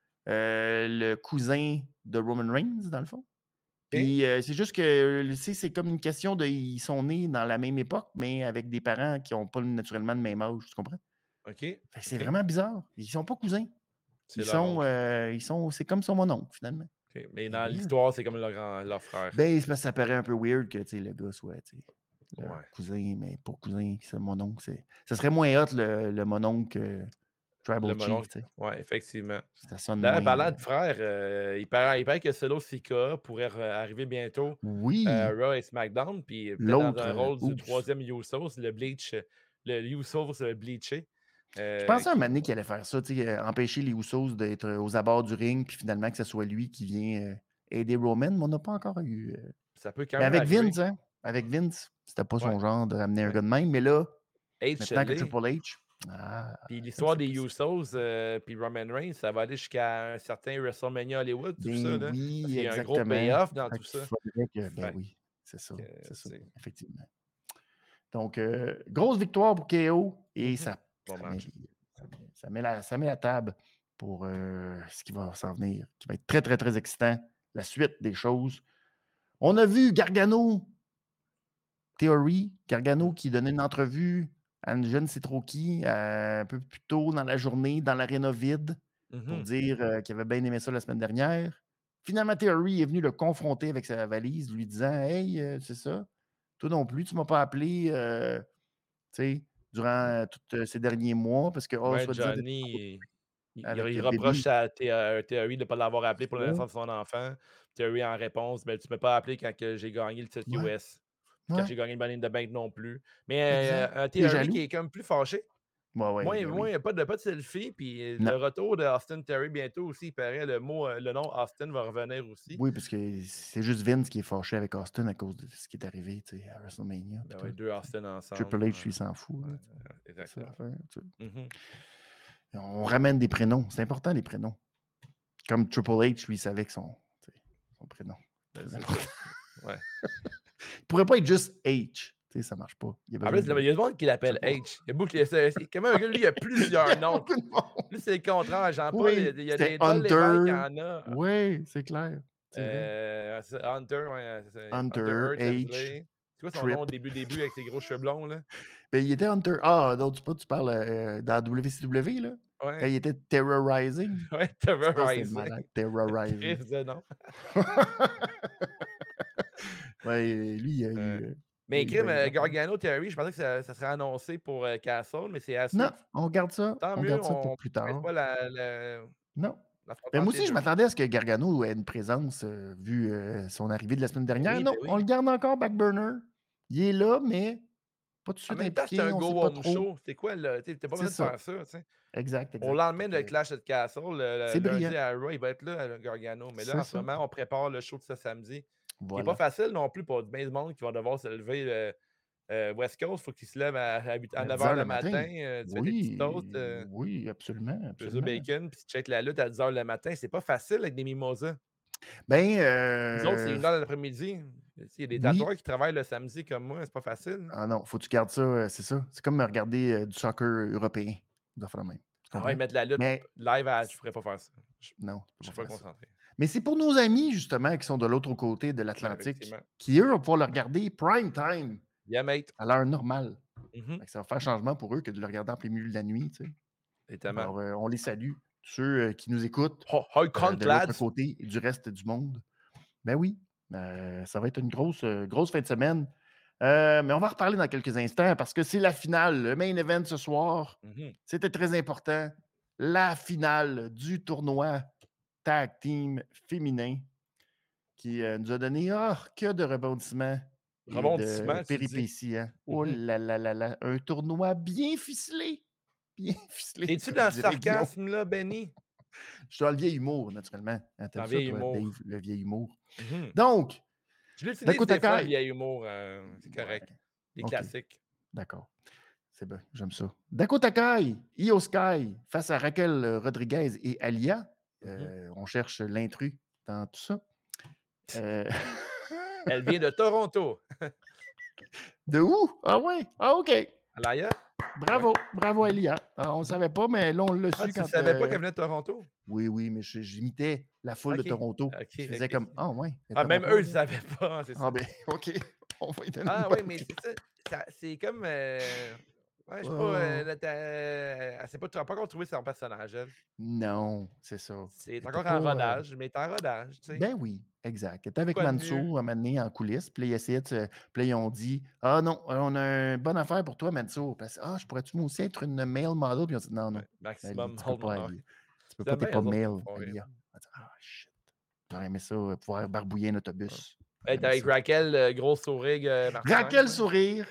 euh, le cousin de Roman Reigns, dans le fond. Puis euh, c'est juste que, tu sais, c'est comme une question de. Ils sont nés dans la même époque, mais avec des parents qui n'ont pas naturellement le même âge, tu comprends? Ok. Fait que c'est ok. vraiment bizarre. Ils sont pas cousins. C'est Ils leur sont, oncle. euh, ils sont. C'est comme son mononcle, finalement. Ok. Mais dans weird. l'histoire, c'est comme leur, grand- leur frère. Ben, c'est parce que ça paraît un peu weird que, tu sais, le gars soit, tu sais, leur Ouais. cousin, mais pas cousin, c'est mon oncle. C'est... Ça serait moins hot, le, le mononcle, que Tribal Le Chief, mononcle. tu sais. Ouais, effectivement. Ça sonne D'ailleurs, moins... parlant euh, de frères, euh, il, paraît, il paraît que Solo Sikoa pourrait re- arriver bientôt Oui, euh, Raw et SmackDown, puis peut-être dans l'autre, un euh, rôle du Usos. troisième Usos, le Bleach, euh, le Usos euh, bleaché. euh, Je pensais à un qui- moment donné qu'il allait faire ça, tu sais, euh, empêcher les Usos d'être euh, aux abords du ring, puis finalement que ce soit lui qui vient euh, aider Roman, mais on n'a pas encore eu... euh, Ça peut quand Mais même avec arriver. Vince, hein? Avec Vince, c'était pas son Ouais. genre de ramener un Ouais. gars de même, mais là, H maintenant que l'est. Triple H... Ah, Puis comme l'histoire c'est des possible. Usos, euh, puis Roman Reigns, ça va aller jusqu'à un certain WrestleMania Hollywood, tout Ben ça. Là, parce oui, qu'il y a un gros exactement. payoff dans Fait tout qu'il ça. faudrait que... Ben Fait oui, c'est ça, que, c'est ça, c'est- effectivement. Donc, euh, grosse victoire pour K O et Mhm. ça, Bon ça, met, match. ça, met, ça met la, ça met la table pour euh, ce qui va s'en venir, qui va être très, très, très excitant. La suite des choses. On a vu Gargano, Theory, Gargano qui donnait une entrevue à une jeune c'est trop qui, euh, un peu plus tôt dans la journée, dans l'aréna vide, pour Mhm. dire euh, qu'il avait bien aimé ça la semaine dernière. Finalement, Theory est venu le confronter avec sa valise, lui disant Hey, euh, c'est ça, toi non plus, tu ne m'as pas appelé euh, tu sais, durant tous ces derniers mois parce que, oh, Ouais, soi-disant, t'étais Johnny, il, il- avec il le bébé. reproche à Thé- euh, Theory de ne pas l'avoir appelé pour la Ça. naissance de son enfant. Theory en réponse, ben, tu ne m'as pas appelé quand que j'ai gagné le titre Ouais, U S. Quand ouais, j'ai gagné le Money in the Bank non plus. Mais exact. euh, un T'es Theory jaloux? qui est comme plus fâché. Ouais, ouais, Moi, ben moi, oui. il n'y a pas de, pas de selfie. Puis Non. le retour de Austin Theory bientôt aussi, il paraît, le mot, euh, le nom Austin va revenir aussi. Oui, parce que c'est juste Vince qui est fâché avec Austin à cause de ce qui est arrivé tu sais, à WrestleMania. Ben puis ouais, tout. deux Austin ensemble. Triple H, lui, euh, s'en fout. là, ouais, tu sais. euh, C'est ça exactement. l'affaire, tu sais. Mhm. On ramène des prénoms. C'est important, les prénoms. Comme Triple H, lui, il savait que son, tu sais, son prénom. Ben, Très c'est important. ça. Ouais. Il pourrait pas être juste H. Tu sais, ça marche pas. Il y a En besoin plus, de- il y a du monde qui l'appelle Je sais H. Il y a beaucoup qui- c'est- c'est- Comment un gars, lui, il a plusieurs noms. Beaucoup de monde. Lui, c'est le contraire. Jean-Paul, Oui, il y a- il y a c'était des Paul Lévesque, il y Hunter. en a. Oui, c'est clair. C'est vrai. Euh, c'est Hunter, ouais, c'est Hunter, Hunter, H, Hensley. C'est quoi son Trip. nom au début, début avec ses gros cheveux blonds, là? Ben, il était Hunter. Ah, non, tu, pas, tu parles euh, dans W C W, là? Quand Ouais, il était Terrorizing. ouais, Ça, c'est Terrorizing. malade. Terrorizing. Chris de nom. Ouais, lui, il a eu. Euh, euh, Mais il a eu Crime, ben euh, des Gargano, Theory, je pensais que ça, ça serait annoncé pour euh, Castle, mais c'est assez. Non, on garde ça. Tant On mieux, garde ça pour on plus ne tard. pas la, la, Non. l'affrontement Ben, moi entre les aussi, je deux. m'attendais à ce que Gargano ait une présence euh, vu euh, son arrivée de la semaine dernière. Oui, non, ben oui. on le garde encore back burner. Il est là, mais pas tout de En suite même temps, c'est impliqué. un On go sait pas home trop. show. C'est quoi, là? Tu n'as pas C'est besoin de ça. faire ça, tu sais. Exact, exact. Au lendemain Fait de que Clash at Castle, le, le c'est lundi brillant. à Raw, il va être là, à Gargano. Mais là, C'est en ce ça. moment, on prépare le show de ce samedi. Qui n'est pas Voilà. facile non plus pour bien de monde qui va devoir se lever euh, euh, West Coast. Il faut qu'il se lève à, à, huit- à À neuf dix heures heures le le matin. matin. euh, tu fais tes petits Oui, toasts, euh, oui, absolument. deux œufs absolument. bacon, puis tu checkes la lutte à dix heures le matin. C'est pas facile avec des mimosas. Ben, Les autres, c'est euh, une heure de l'après-midi. Il y a des oui. tatoueurs qui travaillent le samedi comme moi, c'est pas facile. Ah non, faut que tu gardes ça, euh, c'est ça. C'est comme me regarder euh, du soccer européen. Ça fait la même. Tu Ah comprends? ouais, mettre la lutte Mais live, à... je ferais pas faire ça. Je non, tu je peux suis pas pas faire ça. concentré. Mais c'est pour nos amis, justement, qui sont de l'autre côté de Ouais, l'Atlantique, effectivement. qui, eux, vont pouvoir le regarder prime time, Yeah, mate. à l'heure normale. Mhm. Fait que ça va faire changement pour eux que de le regarder en plein milieu de la nuit, tu sais. Évidemment. Alors, euh, on les salue, ceux euh, qui nous écoutent Oh, oh, euh, compte, de l'autre lads. côté et du reste du monde. Ben oui, euh, ça va être une grosse, euh, grosse fin de semaine. Euh, mais on va en reparler dans quelques instants parce que c'est la finale, le main event ce soir. Mhm. C'était très important. La finale du tournoi Tag Team féminin qui euh, nous a donné ah, que de rebondissements et de Rebondissement, tu dis. péripéties. Hein. Oh Mhm. là là là là, un tournoi bien ficelé. Bien ficelé, Es-tu comme dans le dirait Guillaume. sarcasme-là, Benny? Je suis dans le vieil humour, naturellement. Hein, T'aimes Dans le ça, vieil toi, humour. Dave, le vieil humour. Mhm. Donc, Je l'utilise Dakota des fois, le Kai. vieil humour. euh, c'est correct. Ouais, Des OK. classiques. D'accord. C'est bien, j'aime ça. Dakota Kai, Io Sky, face à Raquel Rodriguez et Alia. Euh, on cherche l'intrus dans tout ça. Euh, Elle vient de Toronto. De où? Ah ouais? Ah, OK. Alaya? Bravo, bravo Alia. Ah, on ne savait pas, mais là, on l'a Ah, su tu quand... ne savais pas euh, qu'elle venait de Toronto? Oui, oui, mais je- j'imitais la foule de OK. Toronto. OK, Je faisais OK. comme, ah ouais, c'est Ah, même Toronto, eux, ils ne là. savaient pas, c'est Ah ça. ben, OK. On va lui donner Ah une oui, bonne mais clé. c'est ça. ça- c'est comme. euh, Ouais, je sais pas. Oh, euh, là, t'as- euh, elle s'est pas, pas encore trouvé son personnage, elle. non, c'est ça. C'est Elle était encore pas, en euh, rodage, mais elle est en rodage, tu sais. Ben oui, exact. Elle était avec Quoi de Manso mieux? à un moment donné en coulisses. Puis là, ils essayaient de se- puis là, ils ont dit ah non, on a une bonne affaire pour toi, Manso. Parce que ah, je pourrais-tu moi aussi être une male model? Puis ils ont dit non, non. Ouais, Ali, maximum tu peux hold pas, my- Ali. Tu peux pas, J'aime t'es bien pas eux autres, male, ils me font rire. Alia. Elle dit, ah shit. J'aurais aimé ça, euh, pouvoir barbouiller un autobus. Hey, t'es avec Raquel, euh, gros sourire, euh, Martin. Raquel là. sourire.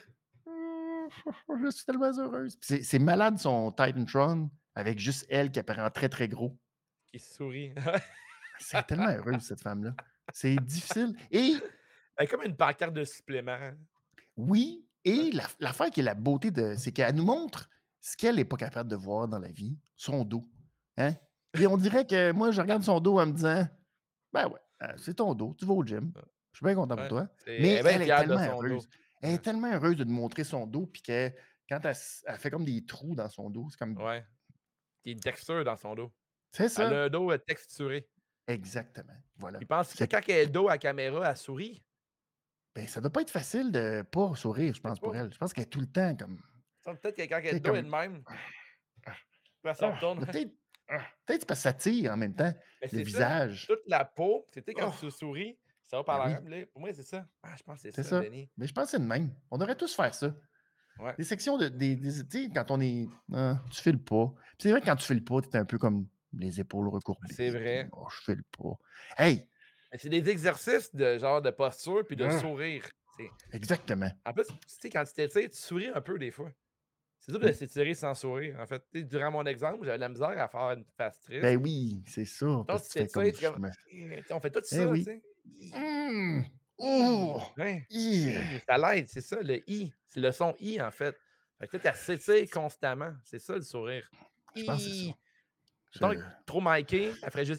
Je suis tellement heureuse. Puis C'est c'est malade son Titantron avec juste elle qui apparaît en très très gros. Qui sourit. C'est tellement heureuse cette femme-là. C'est difficile. Et Elle est comme une pancarte de supplément. oui, et la- l'affaire qui est la beauté de, c'est qu'elle nous montre ce qu'elle n'est pas capable de voir dans la vie, son dos. Hein? Et on dirait que moi, je regarde son dos en me disant, ben ouais, euh, c'est ton dos, tu vas au gym. Je suis bien content pour Ouais. toi. C'est- Elle Mais est bien elle est fière de tellement son dos. heureuse. Elle Ouais. est tellement heureuse de nous montrer son dos, puis que quand elle, s- elle fait comme des trous dans son dos, c'est comme. Ouais. Il y a une texture dans son dos. C'est Elle ça. a un dos euh, texturé. Exactement. Voilà. Il pense que C'est- quand elle est dos à la caméra, elle sourit. Ben, ça doit pas être facile de pas sourire, je pense, pas. pour elle. Je pense qu'elle est tout le temps comme. Ça, peut-être que quand elle est C'est dos, comme- elle est de même. Ah. Puis elle s'en Ah, retourne. mais Peut-être ah, peut-être c'est parce que ça tire en même temps. Mais Le c'est ça. visage. Toute la peau, c'était quand Oh. tu souris, ça va par Ben l'arrière. Là, pour moi, c'est ça. Ah, je pense que c'est C'est ça, ça. Denis. Mais je pense que c'est le même. On devrait tous faire ça. Ouais. Des sections de. Des, des- tu sais, quand on est. Ah, tu files pas. Puis c'est vrai que quand tu files pas, tu es un peu comme les épaules recourbées. C'est vrai. puis, Oh, je file pas. Hey! Mais c'est des exercices de genre de posture puis de Ah. sourire. C'est- Exactement. En plus, tu sais, quand tu t'étires, tu souris un peu des fois. C'est dur de Oui. s'étirer sans sourire. En fait, Tu sais, durant mon exemple, j'avais de la misère à faire une face triste. Ben oui, c'est ça. Donc, Parce que tu tu fais comme. t'étires, tu je comme- me- Eh, tu sais, on fait tout Eh ça, oui. tu sais. Hum! Oh! Ouais. Hi! Hi, Ça l'aide, c'est ça, le I. C'est le son I, en fait. Fait que là, tu s'étire constamment. C'est ça, le sourire. Je pense que c'est ça. I. Je- Mettons que trop miqué, elle ferait juste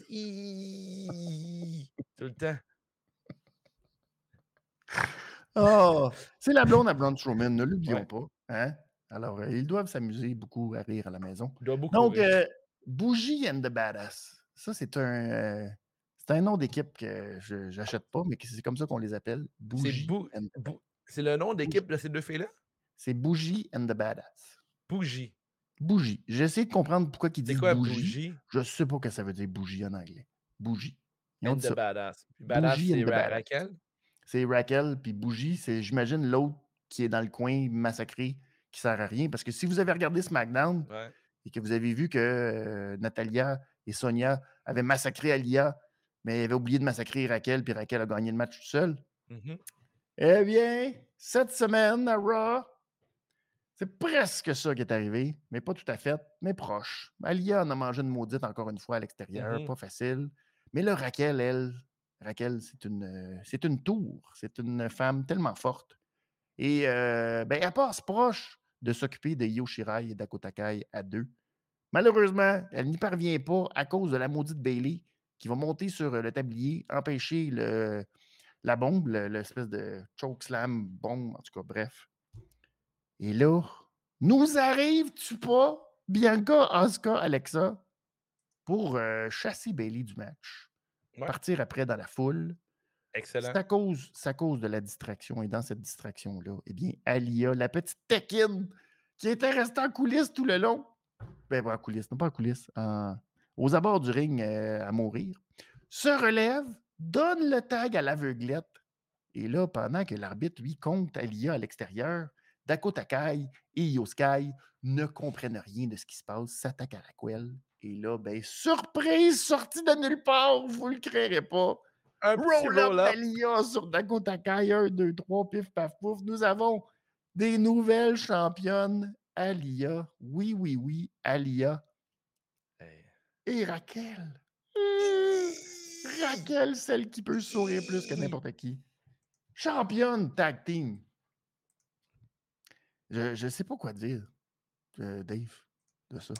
I tout le temps. Oh! C'est la blonde à Braun Strowman, ne l'oublions Ouais. pas. Hein? Alors, euh, ils doivent s'amuser beaucoup à rire à la maison. Il doit beaucoup Donc, rire. euh, Bougie and the Badass. Ça, c'est un, euh, c'est un nom d'équipe que je n'achète pas, mais que c'est comme ça qu'on les appelle. C'est Bougie. bou- and- bou- c'est le nom d'équipe de ces deux filles-là? C'est Bougie and the Badass. Bougie. Bougie. J'essaie de comprendre pourquoi ils C'est disent quoi bougie. bougie? Je ne sais pas ce que ça veut dire bougie en anglais. Bougie. Ils ont And dit the ça. badass. Puis badass, Bougie and c'est the Ra- badass. Raquel. C'est Raquel, puis Bougie, c'est, j'imagine, l'autre qui est dans le coin massacré, qui sert à rien. Parce que si vous avez regardé SmackDown Ouais. et que vous avez vu que euh, Natalia et Sonia avaient massacré Alia, mais ils avaient oublié de massacrer Raquel, puis Raquel a gagné le match tout seul. Mhm. Eh bien, cette semaine à Raw, c'est presque ça qui est arrivé, mais pas tout à fait, mais proche. Alia en a mangé une maudite encore une fois à l'extérieur, Mhm. pas facile. Mais là, Raquel, elle, Raquel, c'est une, euh, c'est une tour. C'est une femme tellement forte. Et euh, ben, elle passe proche de s'occuper de Io Shirai et Dakota Kai à deux. Malheureusement, elle n'y parvient pas à cause de la maudite Bayley qui va monter sur le tablier, empêcher le, la bombe, le- l'espèce de chokeslam bombe, en tout cas, bref. Et là, nous arrive-tu pas, Bianca, Asuka, Alexa, pour euh, chasser Bayley du match, Ouais. partir après dans la foule. Excellent. C'est à cause, c'est à cause de la distraction. Et dans cette distraction-là, eh bien, Alia, la petite Tekin, qui était restée en coulisses tout le long. Ben, pas en coulisses, non pas en coulisses. En... aux abords du ring euh, à mourir, se relève, donne le tag à l'aveuglette. Et là, pendant que l'arbitre, lui, compte Aliyah à l'extérieur, Dakota Kai et Io Sky ne comprennent rien de ce qui se passe, s'attaquent à Raquel. Et là, ben, surprise, sortie de nulle part, vous le créerez pas. Un petit Roll-up roll-up. d'Aliyah sur Dakota Kai, un, deux, trois, pif, paf, pouf. Nous avons des nouvelles championnes, Aliyah. Oui, oui, oui, Aliyah. Hey. Et Raquel. Euh, Raquel, celle qui peut sourire plus que n'importe qui. Championne tag team. Je ne sais pas quoi dire, euh, Dave, de ça.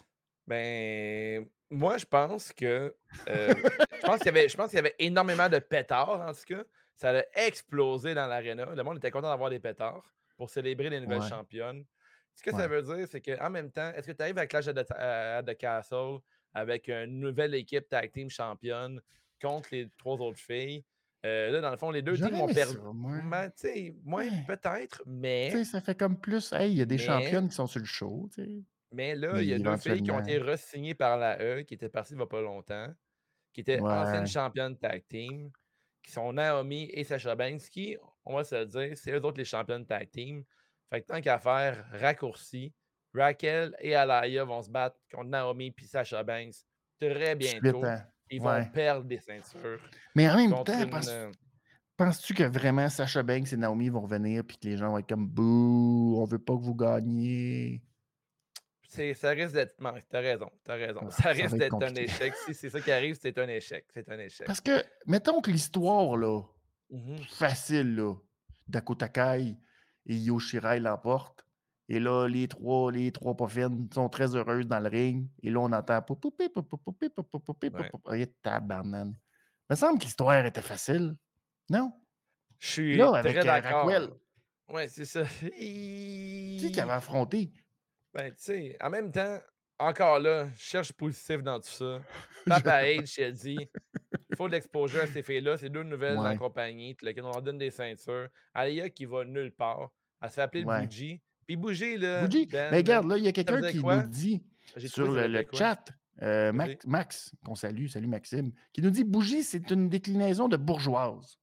Ben, moi, je pense que. euh, je pense qu'il y avait, je pense qu'il y avait énormément de pétards, en tout cas. Ça a explosé dans l'aréna. Le monde était content d'avoir des pétards pour célébrer les nouvelles Ouais. championnes. Ce que Ouais. ça veut dire, c'est qu'en même temps, est-ce que tu arrives à Clash at the, à the Castle avec une nouvelle équipe tag team championne contre les trois autres filles? Euh, là, dans le fond, les deux J'aurais teams ont aimé perdu. ça, moi. Ben, tu sais, moi, Ouais. peut-être, Tu mais. sais, ça fait comme plus, hey, il y a des Mais- championnes qui sont sur le show, tu sais. Mais là, Mais il y a deux filles qui ont éventuellement- été re-signées par la E, qui étaient parties il n'y a pas longtemps, qui étaient Ouais. anciennes championnes tag team, qui sont Naomi et Sasha Banks, qui, on va se le dire, c'est eux autres les championnes tag team. Fait que tant qu'à faire, raccourci, Raquel et Alaya vont se battre contre Naomi et Sasha Banks très bientôt. Suite, hein. Ils Ouais. vont perdre des ceintures. Mais en même contre temps, une, penses- euh, penses-tu que vraiment Sasha Banks et Naomi vont revenir puis que les gens vont être comme bouh, on veut pas que vous gagniez? c'est- ça risque d'être. non, T'as raison, t'as raison. Ah, ça ça risque va être d'être un compliqué. échec. Si c'est ça qui arrive, c'est un échec. C'est un échec. Parce que, mettons que l'histoire, là, Mhm. facile, là, Dakota Kai et Io Shirai l'emportent. Et là, les trois, les trois poffines sont très heureuses dans le ring. Et là, on entend poupoupé, poupoupé, poupoupé, Ouais. poupoupé. Et tabarnane. Il me semble que l'histoire était facile. Non? Je suis Là, avec très euh, d'accord. Raquel, Ouais, c'est ça. qui c'est qui avait affronté? Ben, tu sais, en même temps, encore là, je cherche positif dans tout ça. Papa H, il a dit il faut de l'exposure à ces filles-là. C'est deux nouvelles dans la Ouais, compagnie. On leur donne des ceintures. Aliyah qui va nulle part. Elle se fait appeler ouais. le Bougie. Puis Bougie, là, Bougie. Ben, Mais regarde, là, là, il y a ça quelqu'un veut dire qui quoi? nous dit J'ai sur trouvé ça le, veut le dire quoi? chat, euh, Vas-y. Max, Max, qu'on salue, salut Maxime, qui nous dit Bougie, c'est une déclinaison de bourgeoise.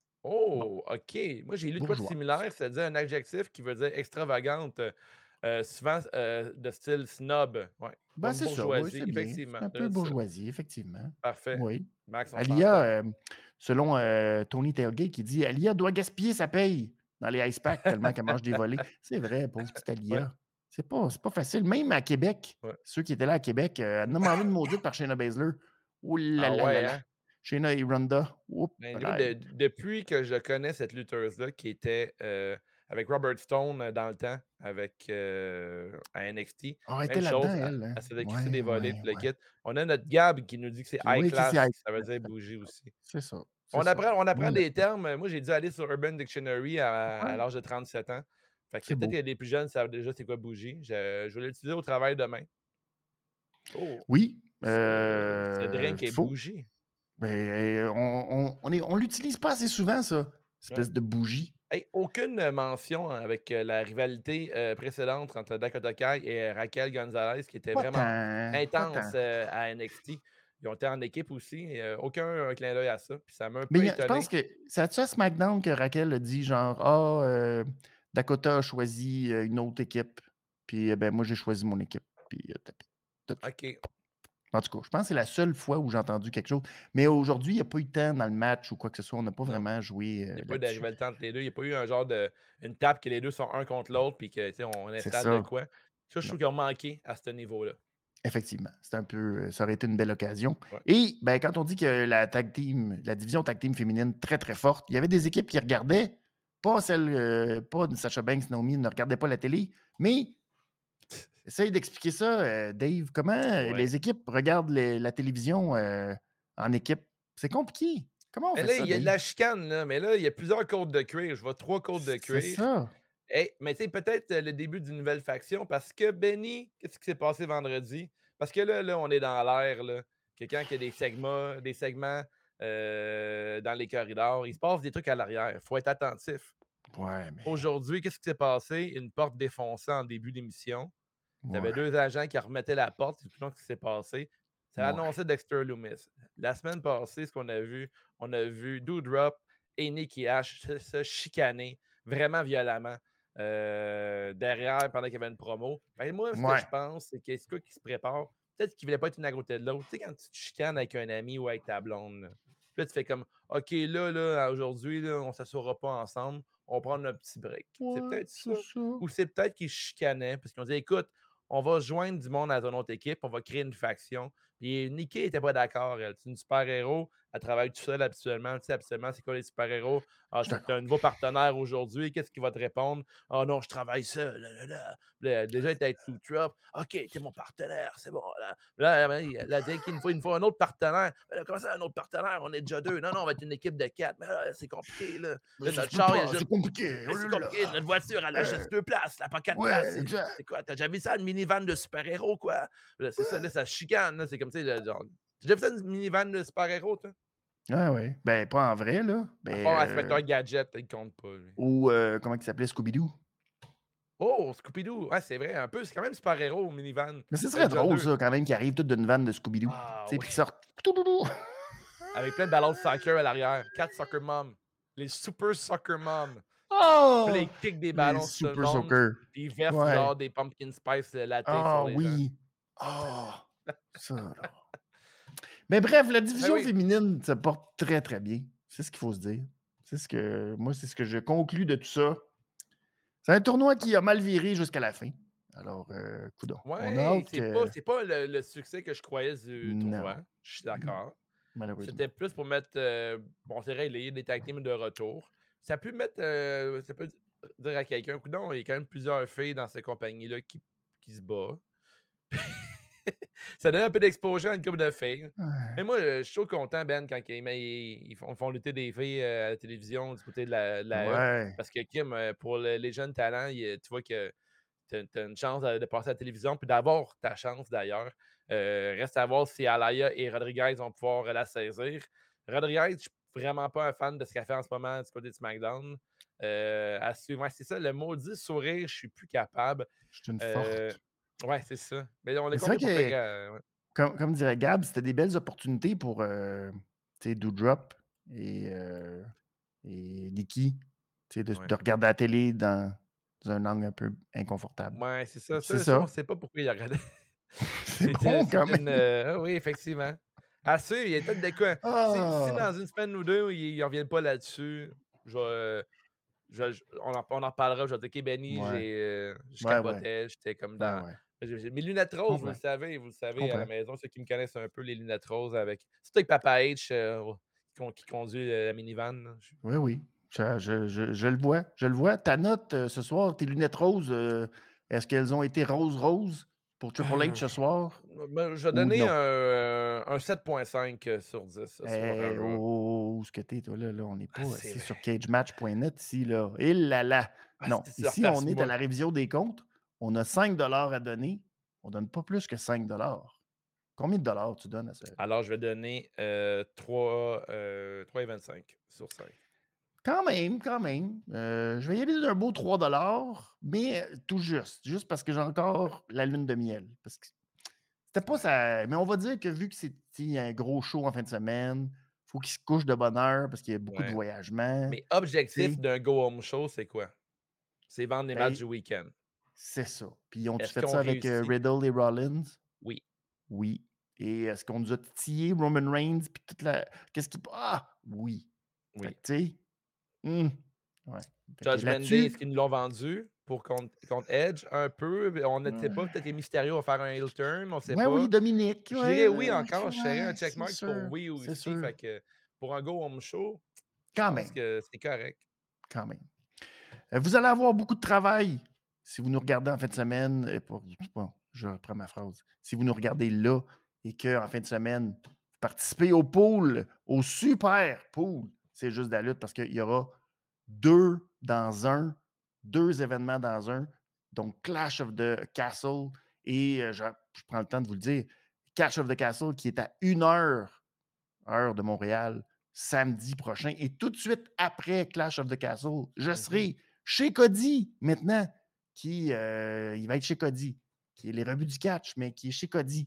Oh, OK. Moi, j'ai lu de quoi de Bourgeoise. similaire, c'est-à-dire un adjectif qui veut dire extravagante, euh, souvent euh, de style snob. Ouais. Ben, Donc, c'est ça, oui, bourgeoisie, c'est bien. effectivement. C'est un ça peu doit être ça. bourgeoisie, effectivement. Parfait. Oui. Max, on Alia, s'entend. euh, selon euh, Tony Tailgate, qui dit Alia doit gaspiller sa paye dans les ice packs tellement qu'elle mange des volets. C'est vrai, pauvre petite Alia. Ouais. C'est pas, c'est pas facile. Même à Québec, Ouais. ceux qui étaient là à Québec, euh, elle a demandé une maudite par Shayna Baszler. Oh là Ah là ouais, là là. hein? Shayna et Ronda. Oups, Ben, moi, de- depuis que je connais cette lutteuse-là qui était euh, avec Robert Stone euh, dans le temps, avec euh, à N X T, Ah, elle était même chose, là-dedans, elle, elle. Hein? elle se faisait Ouais, crisser des volets, ouais, puis le ouais. kit. On a notre Gab qui nous dit que c'est Qui- high oui, qui c'est class, high ça veut class, dire bouger aussi. C'est ça. On c'est apprend, ça. on apprend Moi, des termes. Moi, j'ai dû aller sur Urban Dictionary à, à Ouais. l'âge de trente-sept ans. Fait que C'est peut-être beau. qu'il y a des plus jeunes qui savent déjà c'est quoi bougie. Je, je vais l'utiliser au travail demain. Oh, Oui. ce, Euh, ce drink est faut. bougie. Ben, on on, on, est- on l'utilise pas assez souvent, ça. Espèce Ouais. de bougie. Hey, aucune mention avec euh, la rivalité euh, précédente entre Dakota Kai et Raquel Gonzalez qui était Pas vraiment tant. Pas intense tant. euh, à N X T. Ils ont été en équipe aussi. Et, euh, aucun euh, clin d'œil à ça. Puis ça m'a un Mais peu il y a- je étonné. pense que c'est à SmackDown que Raquel a dit genre Ah, euh, Dakota a choisi euh, une autre équipe. Puis euh, ben moi j'ai choisi mon équipe. Puis euh, tapé. Tout. OK. En tout cas, je pense que c'est la seule fois où j'ai entendu quelque chose. Mais aujourd'hui, il n'y a pas eu de temps dans le match ou quoi que ce soit. On n'a pas Non. vraiment joué Il euh, n'y a pas eu de là-dessus. rivalité entre les deux. Il n'y a pas eu un genre de. Une tape que les deux sont un contre l'autre puis que tu sais, on C'est installe de ça. quoi. Ça, je Non. trouve qu'ils ont manqué à ce niveau-là. Effectivement, c'est un peu, euh, ça aurait été une belle occasion. Ouais. Et ben, quand on dit que la tag team, la division tag team féminine très très forte, il y avait des équipes qui regardaient, pas celle, euh, pas de Sasha Banks, Naomi, ne regardaient pas la télé, mais essaye d'expliquer ça, euh, Dave. Comment euh, Ouais. les équipes regardent les- la télévision euh, en équipe? C'est compliqué. Comment on Mais fait là, ça, il y a de Dave? la chicane, là. Mais là, il y a plusieurs côtes de cuir. Je vois trois côtes de C'est cuir. ça. Hey, mais tu sais, peut-être euh, le début d'une nouvelle faction parce que Benny, qu'est-ce qui s'est passé vendredi? Parce que là, là on est dans l'air. Là. Quelqu'un qui a des segments, des segments euh, dans les corridors, il se passe des trucs à l'arrière. Il faut être attentif. Ouais, mais. Aujourd'hui, qu'est-ce qui s'est passé? Une porte défoncée en début d'émission. Il y avait Ouais. deux agents qui remettaient la porte. C'est tout le long ce qui s'est passé. Ça a Ouais. annoncé Dexter Lumis. La semaine passée, ce qu'on a vu, on a vu Doudrop et Nicky H se, se chicaner vraiment violemment euh, derrière pendant qu'il y avait une promo. Ben, moi, ce que Ouais. je pense, c'est que c'est quoi qui se prépare? Peut-être qu'il ne voulait pas être une à côté de l'autre. Tu sais, quand tu te chicanes avec un ami ou avec ta blonde, là, puis là, tu fais comme OK, là, là aujourd'hui, là, on ne s'assoira pas ensemble, on prend notre petit break. C'est Ouais, peut-être ça. c'est ça. Ou c'est peut-être qu'ils se chicanaient parce qu'ils ont dit écoute, on va joindre du monde à ton autre équipe, on va créer une faction. Puis Nikki n'était pas d'accord, elle. C'est une super-héros. Elle travaille tout seul habituellement. Tu sais, habituellement, c'est quoi les super-héros? Ah, Je suis tu as d'accord. un nouveau partenaire aujourd'hui. Qu'est-ce qu'il va te répondre? Ah non, je travaille seul. Là, là, là. Là, déjà, il était avec Doudrop. OK, t'es mon partenaire. C'est bon. Là, là, là, il a dit qu'il faut, il nous faut un autre partenaire. Mais là, comment ça, un autre partenaire? On est déjà deux. Non, non, on va être une équipe de quatre. Mais là, c'est compliqué. Là. Mais Là, ça se notre peut char, il y a pas, juste. c'est compliqué. Mais Oh c'est là compliqué. là. Notre voiture, elle a Ouais. juste deux places. Elle n'a pas quatre Ouais, places. C'est- exact. C'est quoi? T'as déjà vu ça, une minivan de super-héros, quoi? Là, c'est ça, là, ça chicane. Là. C'est comme, tu sais, le- genre. T'as déjà vu ça, une minivan de super-héros, toi? Ah ouais. Ben, pas en vrai, là. À Ben, part euh, Inspecteur Gadget, il compte pas, lui. ou euh, comment il s'appelait, Scooby-Doo. Oh, Scooby-Doo! Ouais, c'est vrai, un peu. C'est quand même super-héros au minivan. Mais ce Il y en a serait déjà drôle, deux. ça, quand même, qu'il arrive tout d'une vanne de Scooby-Doo. Ah Tu sais, oui. puis qu'ils sortent. Toudoudou. Avec plein de ballons de soccer à l'arrière. Quatre soccer moms. Les super soccer moms. Puis là, Oh! ils kickent des Les ballons sur tout le Super monde. Soccer. Puis ils versent Ouais. genre des pumpkin spice euh, latte Ah sur les gens. oui. Ah, ça, là. Mais bref, la Ben division oui. féminine se porte très, très bien. C'est ce qu'il faut se dire. C'est ce que, moi, c'est ce que je conclus de tout ça. C'est un tournoi qui a mal viré jusqu'à la fin. Alors, euh, coudonc. On a Ouais, hâte c'est que... pas, c'est pas le, le succès que je croyais du Non. tournoi. Je suis d'accord. Malheureusement. C'était plus pour mettre. euh, bon, c'est réglé, des tag teams de retour. Ça peut mettre. euh, ça peut dire à quelqu'un, coudonc, il y a quand même plusieurs filles dans cette compagnie-là qui, qui se battent. Ça donne un peu d'exposure à une couple de filles. Ouais. Mais moi, euh, je suis toujours content, Ben, quand ils, mais ils- ils font, font lutter des filles euh, à la télévision du côté de la, de la E. Ouais. Parce que, Kim, euh, pour le- les jeunes talents, il- tu vois que tu as une chance de, de passer à la télévision, puis d'avoir ta chance d'ailleurs. Euh, reste à voir si Alaya et Rodriguez vont pouvoir la saisir. Rodriguez, je ne suis vraiment pas un fan de ce qu'elle fait en ce moment du côté de SmackDown. Euh, à suivre. Ouais, c'est ça, le maudit sourire, je suis plus capable. Je suis une Euh, forte. ouais, c'est ça. Mais on est Mais c'est vrai compris pour que, que. euh, ouais. comme, comme dirait Gab, c'était des belles opportunités pour euh, tu sais, Doudrop et, euh, et Nikki, tu sais, de, Ouais. de regarder la télé dans, dans un angle un peu inconfortable. Ouais, c'est ça. C'est Ça, ça, on ça. ne sait pas pourquoi il a regardé. C'est C'est bon une- quand c'est une, même. euh, ah oui, effectivement. À suivre, il y a peut-être des quoi. Si, si Ah! dans une semaine ou deux, ils ne reviennent pas là-dessus, je vais, euh, je- je- on, en, on en reparlera. Je vais dire, OK, Benny, Ouais. j'ai, euh, je Ouais, ouais. capotais. J'étais comme Ouais, dans. ouais. j'ai- j'ai- Mes lunettes Je roses, vous comprends. le savez, vous le Je savez à la comprends. maison, ceux qui me connaissent un peu, les lunettes roses avec. Surtout avec Papa H euh, qui, con- qui conduit euh, la minivan. là. Je- Oui, oui. Je, je- je- je le vois. Je le vois. Ta note euh, ce soir, tes lunettes roses, euh, est-ce qu'elles ont été roses-roses pour Triple H ce soir? Ben, je vais Ou donner non? un, un sept virgule cinq sur dix ce soir. à Eh, Raw. oh, où est-ce que t'es, toi, là? Là, on n'est Ah, pas c'est assis vrai. sur cagematch point net ici, là. Et là là! Ah, Non, c'est ici, sur on est à place-moi. la révision des comptes. On a cinq dollars à donner. On donne pas plus que cinq dollars. Combien de dollars tu donnes à ça? Alors, je vais donner euh, trois, euh, trois virgule vingt-cinq sur cinq. Quand même, quand même. Euh, je vais y aller d'un beau trois dollars, mais euh, tout juste. Juste parce que j'ai encore la lune de miel. Parce que c'était pas Ouais. ça. Mais on va dire que vu que c'est il y a un gros show en fin de semaine, il faut qu'il se couche de bonne heure parce qu'il y a beaucoup de Ouais. voyagements. Mais objectif T'sais. d'un Go Home Show, c'est quoi? C'est vendre les Ben, matchs du week-end. c'est ça. Puis ont-tu Est-ce fait qu'on ça avec euh, réussit? Riddle et Rollins? Oui. Oui. Et est-ce qu'on nous a titillé Roman Reigns? Puis toute la. Qu'est-ce qui. Ah! Oui. Fait Oui. que, tu sais. hum, ouais. Fait que Judgment Day, là-dessus. est-ce qu'ils nous l'ont vendu pour contre, contre Edge? Un peu. On ne sait pas. Peut-être que Mysterio va faire un heel turn. On ne sait Ouais, pas. oui, Dominique. Je Ouais, dirais oui ouais, encore. Je ferais un ouais, c'est checkmark sûr. pour oui C'est aussi. sûr. Fait que pour un Go Home Show, je Quand pense même. que c'est correct. Quand même. Euh, vous allez avoir beaucoup de travail si vous nous regardez en fin de semaine. Et pour, bon, je reprends ma phrase. Si vous nous regardez là et qu'en fin de semaine, vous participez au pool, au super pool, c'est juste de la lutte parce qu'il y aura deux dans un, deux événements dans un. Donc, Clash of the Castle et euh, je, je prends le temps de vous le dire, Clash of the Castle qui est à une heure, heure de Montréal, samedi prochain. Et tout de suite après Clash of the Castle, je serai mm-hmm. chez Cody maintenant, qui euh, il va être chez Cody, qui est les rebuts du catch, mais qui est chez Cody.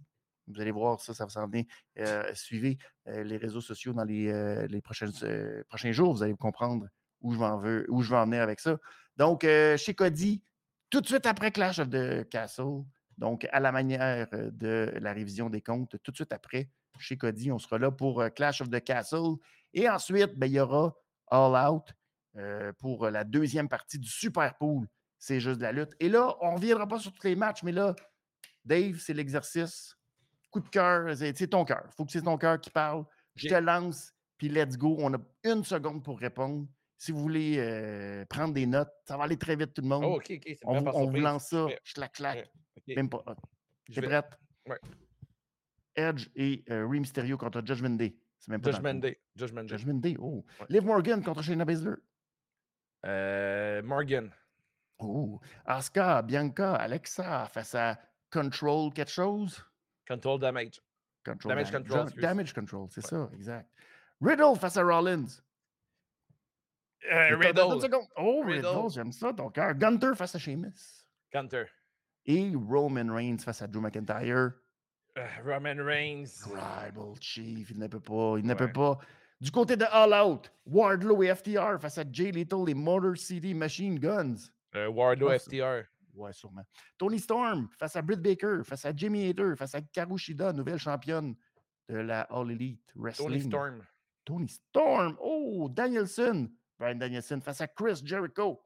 Vous allez voir ça, ça va s'en venir. Euh, suivez euh, les réseaux sociaux dans les, euh, les prochaines, euh, prochains jours. Vous allez comprendre où je vais en, veux, où je vais en venir avec ça. Donc, euh, chez Cody, tout de suite après Clash of the Castle, donc à la manière de la révision des comptes, tout de suite après, chez Cody, on sera là pour Clash of the Castle. Et ensuite, ben, il y aura All Out euh, pour la deuxième partie du Super Pool. C'est juste de la lutte. Et là, on ne reviendra pas sur tous les matchs, mais là, Dave, c'est l'exercice. Coup de cœur, c'est, c'est ton cœur. Il faut que c'est ton cœur qui parle. Je te lance, puis let's go. On a une seconde pour répondre. Si vous voulez euh, prendre des notes, ça va aller très vite, tout le monde. Oh, OK, OK. C'est on, vous, on vous lance ça. Je Je la claque. okay. Même pas. T'es prête? Ouais. Edge et euh, Rey Mysterio contre Judgment Day. C'est même pas Judgment Day. Judgment Day. Judgment Day. Oh. Ouais. Liv Morgan contre Shayna Baszler. Euh, Morgan. Oh. Asuka, Bianca, Alexa face à Control quelque chose. Control Damage. Control damage, damage Control. Control. Damage Control, c'est ouais. ça, exact. Riddle face à Rollins. Euh, Riddle. Oh, Riddle, Riddle j'aime ça, ton cœur. Gunter face à Sheamus. Gunter. Et Roman Reigns face à Drew McIntyre. Uh, Roman Reigns. Tribal Chief, il ne peut pas, il ne ouais. peut pas. Du côté de All Out, Wardlow et F T R face à Jay Lethal et Motor City Machine Guns. Uh, Wardlow oh, F T R. Ouais, sûrement. Tony Storm face à Britt Baker, face à Jimmy Hater, face à Karushida, nouvelle championne de la All Elite Wrestling. Tony Storm. Tony Storm. Oh, Danielson. Brian Danielson face à Chris Jericho.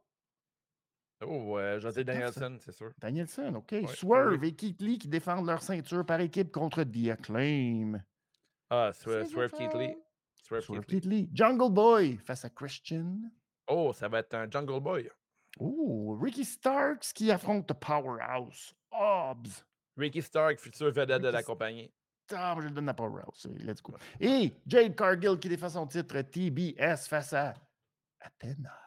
Oh, euh, José Danielson, c'est sûr. Danielson, OK. Ouais, Swerve oui. et Keith Lee qui défendent leur ceinture par équipe contre The Acclaim. Ah, Swerve, Swerve Keith Lee. Swerve, Swerve Keith Lee. Jungle Boy face à Christian. Oh, ça va être un Jungle Boy. Oh, Ricky Starks qui affronte The Powerhouse. Hobbs. Ricky Stark, futur vedette Ricky de la compagnie. Ah, je le donne à Powerhouse. Let's go. Et Jade Cargill qui défend son titre T B S face à Athena.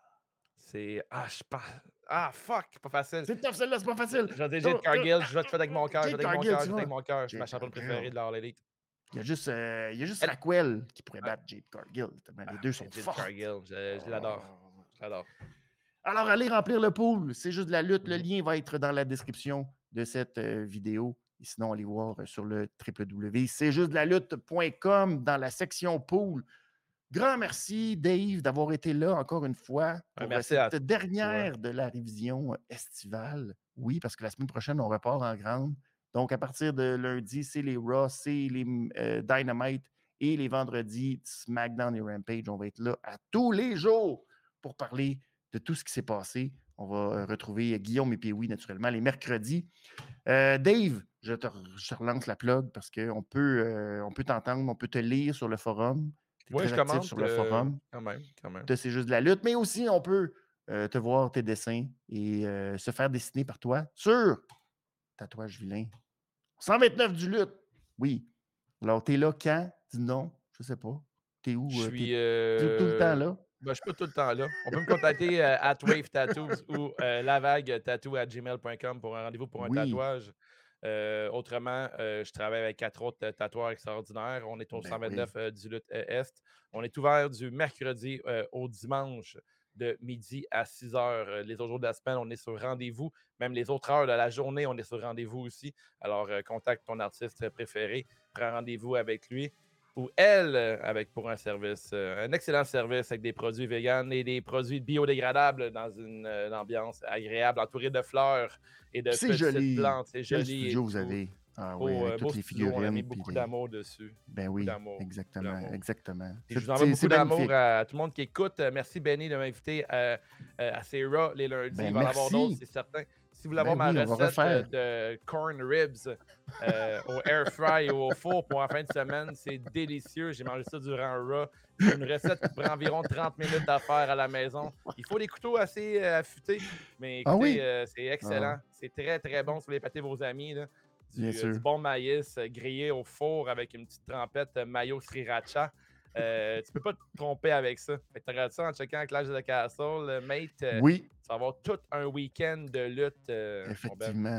C'est. Ah, je pas. Ah, fuck, pas facile. C'est tough, celle-là, c'est pas facile. Je vais Jade Cargill, je vais te faire avec mon cœur, je vais avec mon cœur, je vais avec mon cœur. C'est ma championne préférée de la All Elite. Il y a juste, euh, il y a juste Elle... Raquel qui pourrait battre Jade Cargill. Les ah, deux sont Jade forts. Cargill, je, je l'adore. Je l'adore. Alors, allez remplir le pool. C'est juste de la lutte. Le lien va être dans la description de cette euh, vidéo. Et sinon, allez voir sur le w w w point c'est juste de la lutte point com dans la section pool. Grand merci, Dave, d'avoir été là encore une fois pour merci cette à... dernière ouais. de la révision estivale. Oui, parce que la semaine prochaine, on repart en grande. Donc, à partir de lundi, c'est les Raw, c'est les euh, Dynamite et les vendredis, SmackDown et Rampage. On va être là à tous les jours pour parler de tout ce qui s'est passé. On va retrouver Guillaume et Pee-Wee, naturellement, les mercredis. Euh, Dave, je te, je te relance la plug parce qu'on peut, euh, on peut t'entendre, on peut te lire sur le forum. Oui, je commente sur le forum. Quand même, quand même. C'est juste de la lutte, mais aussi on peut euh, te voir tes dessins et euh, se faire dessiner par toi sur Tatouage Vilain. cent vingt-neuf du lutte. Oui. Alors, t'es là quand? Dis non. Je sais pas. T'es où? Je suis euh, tout, tout le temps là? Ben, je suis pas tout le temps là. On peut me contacter euh, at Wave Tattoos ou euh, lavague tattoo à gmail point com pour un rendez-vous pour un oui. tatouage. Euh, autrement, euh, je travaille avec quatre autres tatoueurs extraordinaires. On est au ben cent vingt-neuf oui. euh, du Lutte Est. On est ouvert du mercredi euh, au dimanche de midi à six heures. Les autres jours de la semaine, on est sur rendez-vous. Même les autres heures de la journée, on est sur rendez-vous aussi. Alors, euh, contacte ton artiste préféré, prends rendez-vous avec lui ou elle avec pour un service, euh, un excellent service avec des produits véganes et des produits biodégradables dans une, euh, une ambiance agréable, entourée de fleurs et de c'est petites joli. plantes. C'est Quel joli. studio vous avez? Ah beau, oui, avec euh, toutes les studio, figurines. On a mis beaucoup les... d'amour dessus. Ben oui, d'amour, exactement, d'amour. exactement. Je vous envoie beaucoup d'amour à tout le monde qui écoute. Merci Benny de m'inviter à, à ces Raw les lundis. Ben, Il va y en avoir d'autres, c'est certain. Si vous voulez avoir ben ma oui, recette de corn ribs euh, au air fry ou au four pour la fin de semaine, c'est délicieux. J'ai mangé ça durant un Raw. C'est une recette qui prend environ trente minutes à faire à la maison. Il faut des couteaux assez euh, affûtés, mais écoutez, ah oui? euh, c'est excellent. Ah. C'est très, très bon si vous voulez pâter vos amis. Là. Du, euh, du bon maïs euh, grillé au four avec une petite trempette euh, mayo sriracha. Euh, tu peux pas te tromper avec ça. Fait que tu regardes ça en checkant Clash of the Castle, mate. Euh, oui. Ça va avoir tout un week-end de lutte. Euh, Effectivement.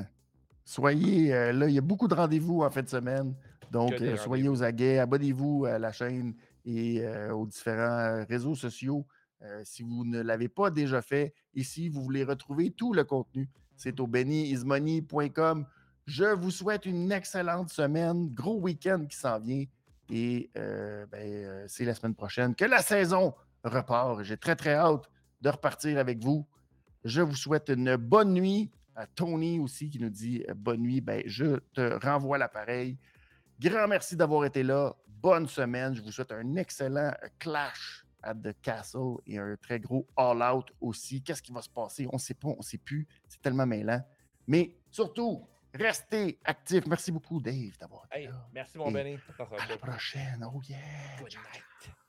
Soyez euh, là, il y a beaucoup de rendez-vous en fin de semaine. Donc, euh, soyez aux aguets, abonnez-vous à la chaîne et euh, aux différents réseaux sociaux. Euh, si vous ne l'avez pas déjà fait, ici, vous voulez retrouver tout le contenu. C'est au benny is money point com. Je vous souhaite une excellente semaine. Gros week-end qui s'en vient. Et euh, ben, euh, c'est la semaine prochaine que la saison repart. J'ai très, très hâte de repartir avec vous. Je vous souhaite une bonne nuit. À Tony aussi qui nous dit euh, bonne nuit. Ben, je te renvoie l'appareil. Grand merci d'avoir été là. Bonne semaine. Je vous souhaite un excellent clash at the Castle et un très gros all-out aussi. Qu'est-ce qui va se passer? On ne sait pas, on ne sait plus. C'est tellement mêlant. Mais surtout, restez actifs. Merci beaucoup, Dave, d'avoir été Hey, là. merci, mon Et Benny. à la prochaine. Oh yeah. Good night.